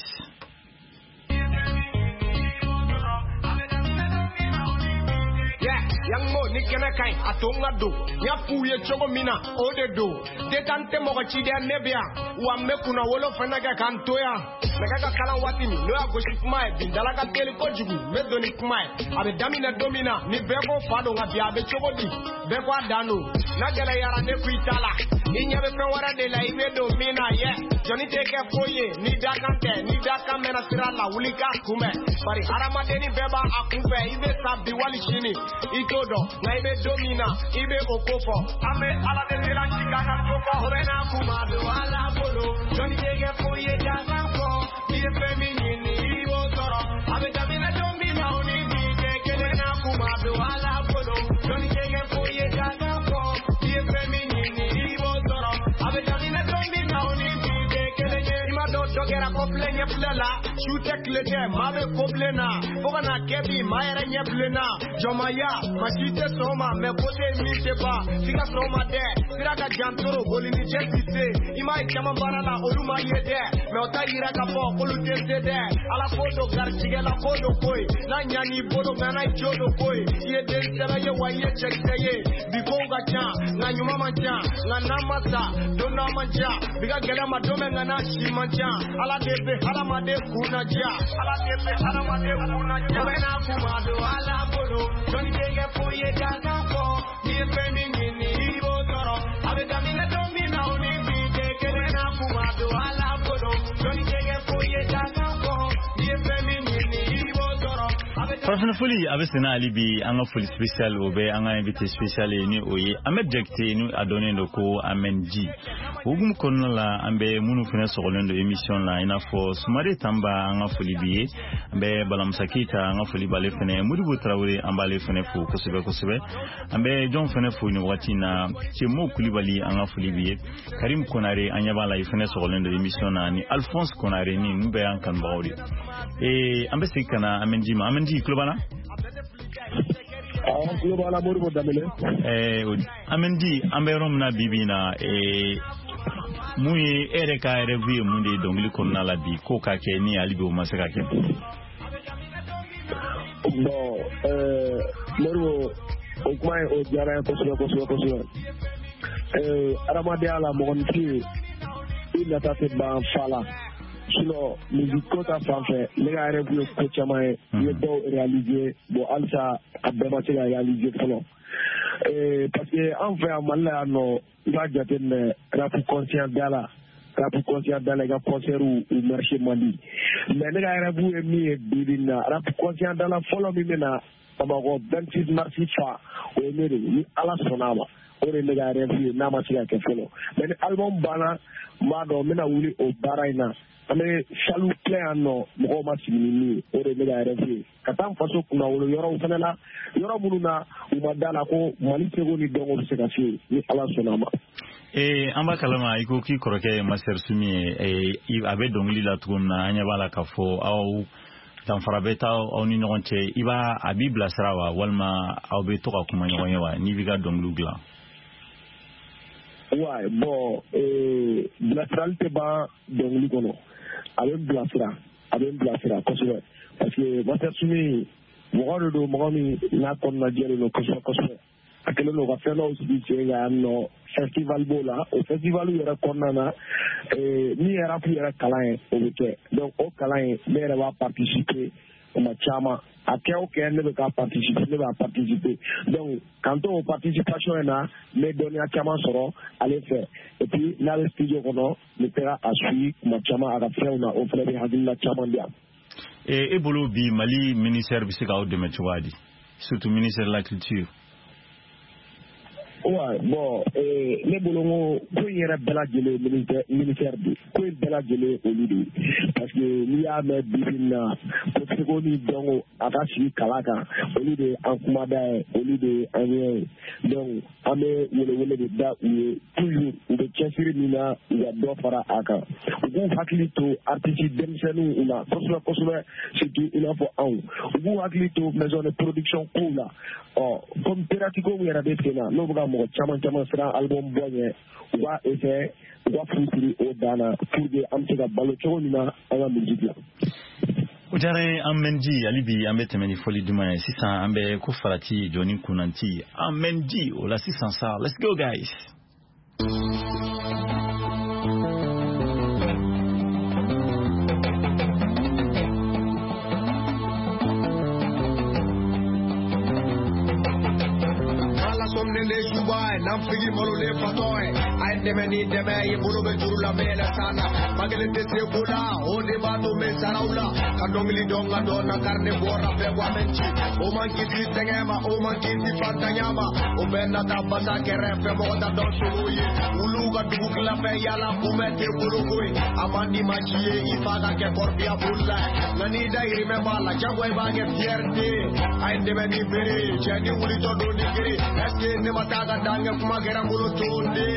Yang mo ni kena kai atonga do ya fuye chogo mina ode do detante mo chi de nebia wa mekuna wolo fana ga kantoya mega kala watini no ya goshi kuma e bindala ka tele ko jugu me doni kuma abe damina domina ni beko fado nga bia be chogo di beko adano na gele yara ne kuitala inya be wara de la ibe domina ye joni teke foye ni daka mena sirala ulika kume pari arama deni beba akumpe ibe sabi wali chini itodo na ibe domina ibe okofo ame ala de la chikana koko horena kumado ala bolo joni teke foye daka ko ibe feminine ibo toro abe damina domina oni ni teke na kumado ala bolo joni teke foye daka ko ibe feminine ibo toro abe damina domina oni ni teke imado dogera ko plenya plala shute klete mabe koblena fogana kebi mayere nyeblena jomaya machite soma me bote mite ba siga soma de siraga jantoro bolini jetite imai chama barala oluma yede me otayira ka bo kolute de ala foto garchige la foto koi na nyani bodo na jodo koi yede sera ye waye chekeye bikonga cha na nyuma manja na namasa dona manja biga gela madome ngana shimanja ala debe ala made kuna ja ala debe ala made kuna ja wena kumado ala bodo doni dege foye gaga ko ni pendi ni ibo toro abe damile dombi na oni bi dege wena kumado ala bodo doni dege foye gaga ko ni pendi ni ibo toro Professor Fuli abesena alibi anga Fuli special obe anga invité special ni oye Ahmed Jakite ni adonné ndoko amenji ogum kono la ambe munu fene sokolendo émission la ina fo sumare tamba anga Fuli biye ambe balamsakita anga Fuli bale fene mudibo Traoré ambale fene fo kosebe ambe John fene fo ni wati na Chemo Kulibali anga Fuli biye Karim Konare anya bala fene sokolendo émission na ni Alphonse Konare ni mbe ankan bawdi ambe sikana amenji klubana klubana moribo damile amenji ambe romna bibina muye ereka erevi munde dongli konna la bi ko ka ke ni alibi o masaka ke bon moribo o kuma o jara ko aramade ala mo nti ila tate ba fala sino musique ta fanfɛ ne ka yɛrɛ bu ye ko caman ye ye dɔw réaliser bon halisa a bɛɛ ma se ka réaliser fɔlɔ parce que an fɛ yan Mali la yan nɔ i b'a jateminɛ rap conscient da la i ka concert u marché man di mais ne ka yɛrɛ bu ye min ye bi na rap conscient da la fɔlɔ min bɛ na Bamakɔ 26 mars fa o ye ne de ni Ala sɔnna a ma o de ne ka yɛrɛ bu ye n'a ma se ka kɛ fɔlɔ mais ni album banna n b'a dɔn n bɛna wuli o baara in na an bɛ salu filɛ yan nɔ mɔgɔw ma sigi ni min ye o de ne ka yɛrɛ ye ka taa n faso kunnawolo yɔrɔw fana la yɔrɔ minnu na u ma da la ko Mali seko ni dɔnko bɛ se ka se ni Ala sɔnna a ma. An b'a kalama i ko k'i kɔrɔkɛ ye Master Sumi ye a bɛ dɔnkili la cogo min na an ɲɛ b'a la k'a fɔ aw danfara bɛ taa aw ni ɲɔgɔn cɛ a b'i bilasira wa walima aw bɛ to ka kuma ɲɔgɔn ye wa n'i b'i ka dɔnkiliw dilan. Ouais, bon, bilasirali tɛ ban dɔnkili kɔnɔ a bɛ n bilasira kosɛbɛ parce que Master Sumi mɔgɔ de don mɔgɔ min n'a kɔnɔna jɛlen don kosɛbɛ a kɛlen don ka fɛn dɔw sigi sen kan yan nɔ festival b'o la o festival yɛrɛ kɔnɔna na min ye rap yɛrɛ kalan ye o bɛ kɛ donc o kalan ye ne yɛrɛ b'a participer o ma caman a kɛ o kɛ ne bɛ ka participer donc kan to o participation in na n bɛ dɔnniya caman sɔrɔ ale fɛ et puis n'a bɛ studio kɔnɔ ne tɛ a suit kuma caman a ka fɛnw na o fana bɛ hakilina caman di yan. E bolo bi Mali ministère bɛ se k'aw dɛmɛ cogoya di surtout ministère de la culture. Ouais, bon, ne bolo ko in yɛrɛ bɛɛ lajɛlen ministère de ko in bɛɛ lajɛlen olu de parce que n'i y'a mɛn bibi na ko seko ni dɔnko a ka sigi kala kan olu de an kumada ye olu de an ɲɛ ye donc an bɛ welewele de da u ye toujours u bɛ cɛsiri min na u ka dɔ fara a kan u k'u hakili to artiste denmisɛnninw u la kosɛbɛ surtout i n'a fɔ anw u k'u hakili to maison de production kow la comme Peratico yɛrɛ bɛ sen na n'o bɛ ka mɔgɔ caman siran album bɔ ɲɛ u b'a essayer u ka furusiri o dan na pour que an bɛ se ka balo cogo min na an ka musique la. O diyara n ye an mɛnji hali bi an bɛ tɛmɛ ni fɔli duman ye sisan an bɛ ko farati jɔni kunnanti an mɛnji o la sisan sa let's go guys. Nam figi molo le fatoy ay deme ni deme ye bolo be juru la mena sana magele te se bola o de ba to me saraula ka dongli donga dona carne bora be wa menchi o man ki ti tengema o man ki ti fatanyama o benda ta basa ke refe mo da don suluyi ulu ga dugu la fe yala kumete bolo koy amandi machiye ifaga ke korbia bulla nani da irime bala jagwe ba ge fierté ay deme ni bere jani uli to do ni giri eske ne mataga danga kuma gera mulo tonde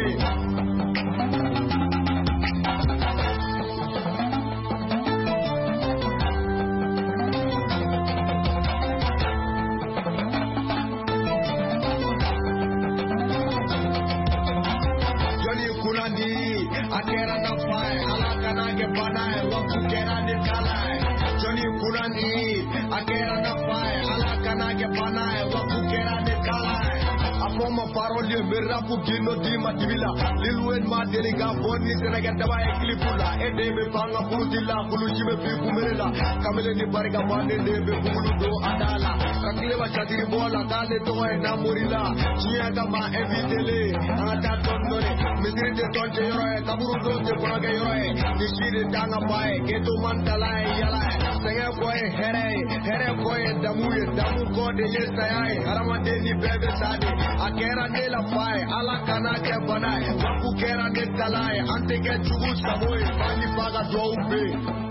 Canai, Wakukera de Kalai. Afoma parole, Merapu Gino Dima Divila, Lilwen Maderiga, Boni, Senagataba, Equilipula, Edebe Panga Pulutilla, Puluchime Pumela, Camille de Bariga Bande, Puludo, Adala, Kakileva Chatiribola, Dale Toa, Namurila, Chiagama, Evitele, Atatondore, Midri de Tonjero, Taburudo de Bragayore, Nishiri Danga Pai, Keto Mantalai, Yala, Sayakoi, Here Koi, Damu, Damu Kode, Yesai, Aramadeni, Bebe Sadi. Akera de la Pai, Alakana de Banai, Wakukera de Talai, Anteke Chugu Savoy, Bani Paga Droupe.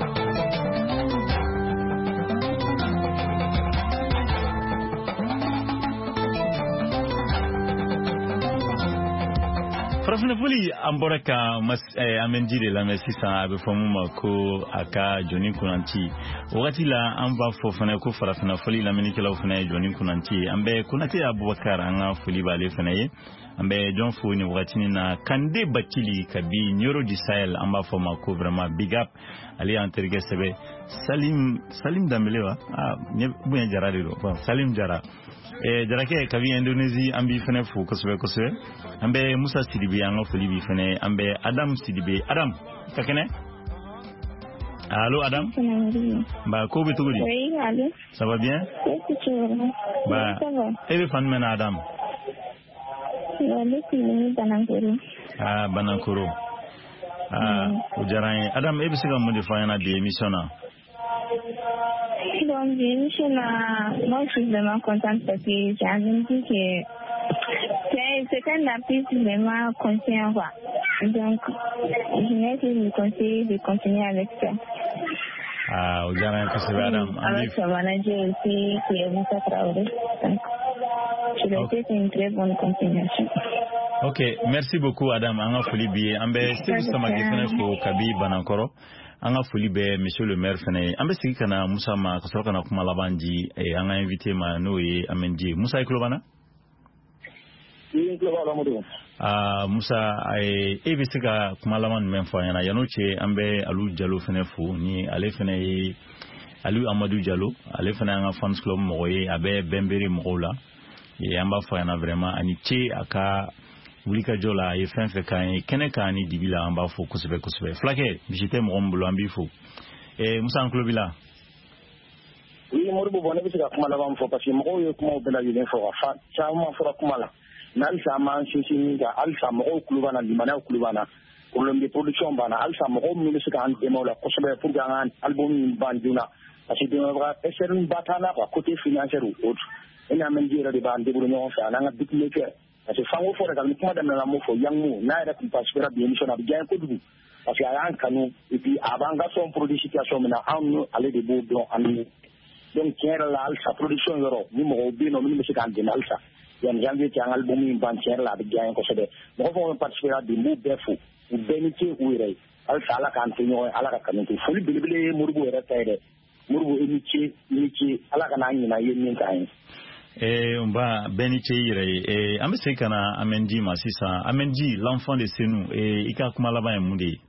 Farafnafoli amboraka amendire la mesisa abe famuma ko aka Johnny Kunanti wakati la amba fofana ko farafnafoli la menikela ofana Johnny Kunanti ambe kunate Abubakar anga foli bale fanaye ambe John Fo ni wakati na Kande Bakili kabi Nyoro di Sahel amba foma ko vraiment big up ali anterge sebe Salim Damelewa buya jarade do Salim Jara jarake kabi Indonesia ambi fene fu kosbe ambe Musa Sidibe anga foli bi fene ambe Adam Sidibe Adam kakene allô Adam ba ko beto gudi oui allô ça va bien ba ebe fan mena Adam Banankoro ujaran Adam ebe siga mo defa yana de émission na donc l'émission moi je suis vraiment contente parce que j'avais dit que c'est un artiste vraiment conscient quoi. Donc je vais vous conseiller de continuer avec ça. Ujaran ko se Adam avec son manager aussi qui est Moussa Traoré. Donc je vais souhaiter une très bonne continuation. Ok, merci beaucoup Adam anga foli bi ambe c'est sama gefene ko kabi Banankoro anga foli be monsieur le maire fene ambe sigi kana Musa ma kasoro kana kuma labanji anga invité ma noye amenji Musa iklobana Musa ebe sika kuma laban men fo yana yanoche ambe Alu Jallo fene fu ni ale fene Alu Amadou Jallo ale fene anga fans club moye abe Bemberi mola amba fo yana vraiment ani che aka Wulika Jola ye fen fe kan kene kan ni dibila amba fo kusebe flake bijite mo mbolo ambi fo Musa Nklobila oui morbo bonne bi ka kuma la bam fo parce que mo yo kuma bela yele fo fa cha mo fo kuma la nal sa man sisi ga al sa mo klubana limana klubana problème de production bana al sa mo mi le ka an demo la kusebe pour gangan album banduna parce que demo bra eserun batana ko côté financier ou autre ina men jira de bande bu ñoo fa na nga bit parce que fango fora quand kuma da na mo fo yangu na era ku passport bi émission abi gain ko dugu parce que ayan kanu et puis avant ga son produit situation na am aller de beau don ami donc tiens la sa production yoro ni mo bi no mi me kan de alsa yan janvier ti angal album in ban tiens la abi gain ko sebe mo fo participer di mu befu u benité u ire alsa ala kan tinyo ala ka kanu fuli bilibile murbu era tayde murbu inichi ala kana ni na yen kan Mba Beni Cheire ambe sekana Amenji masisa Amenji l'enfant de Senou ika kuma laba ya mundi.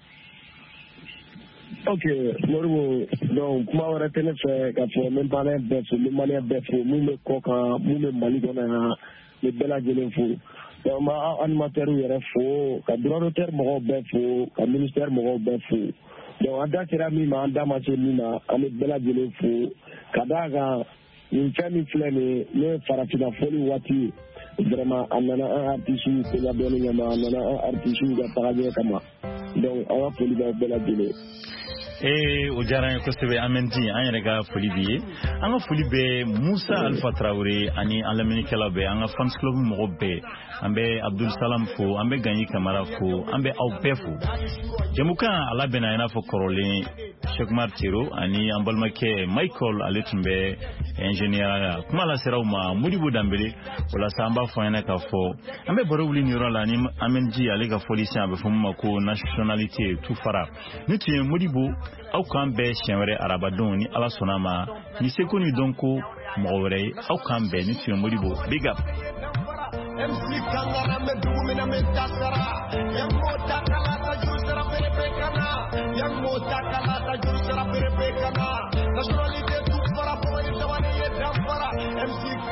Ok, morbo donc kuma wara tene fe ka fo même pas les bef le malien bef mu me koka mu me mali dona le bela jelen fo donc ma animateur yere fo ka dronoteur mo bef fo ka ministère mo bef fo donc ada kira mi ma anda ma che mi na ame bela jelen fo kadaga une famille flemme ne farafina foli wati vraiment anana un artiste que la donne yama anana un artiste da paraje kama donc on va foli bela jelen o jaran ko sebe amenji an yɛrɛ ka foli bi ye an ka foli bɛ Musa Alpha Traoré ani an lamɛnnikɛlaw bɛɛ an ka fans club mɔgɔ bɛɛ an bɛ Abdul Salam fo an bɛ Ganyi Kamara fo an bɛ aw bɛɛ fo jamukan ala bɛna i n'a fɔ kɔrɔlen Cheikh Umar Tero ani an balimakɛ Michael ale tun bɛ ingénieur kuma la seraw ma Modibo Dambele walasa an b'a fɔ an ɲɛna k'a fɔ an bɛ baro wuli nin yɔrɔ la ni amenji ale ka foli sisan a bɛ fɔ min ma ko nationalité tout fara ni tun ye Modibo aw kan bɛɛ siɲɛ wɛrɛ arabadenw ni ala sɔnna ma ni seko ni dɔn ko mɔgɔ wɛrɛ ye aw kan bɛɛ ni tun ye Modibo big up MC Kangara me dumina me tasara yang mota kalata jusra perepekana yang mota kalata jusra perepekana nationalité tout para pour itawani yedam para MC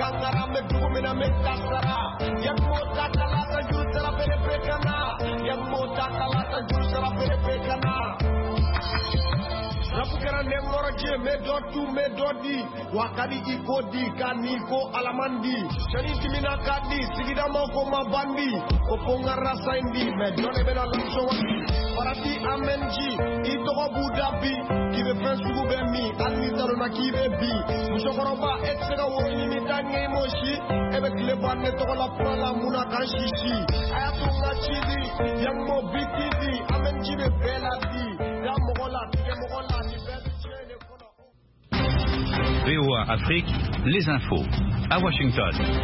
sangara me dumina me tasara yang mota kalata jusra pere pekana yang mota kalata jusra pere pekana Rapukara nemoroje me dotu me dodi wakadi ikodi kaniko alamandi shani timina kadi sigida moko mabandi oponga rasa indi me dole bela luso parati amenji itoko budabi kibe pensu bemi almitaro na kibe bi musokoroba etsega woni mitange moshi ebe klebanne to la prala muna kanshishi ayatunga chidi yang mo bitidi amenji be bela di da mogola VOA Afrique, les infos à Washington.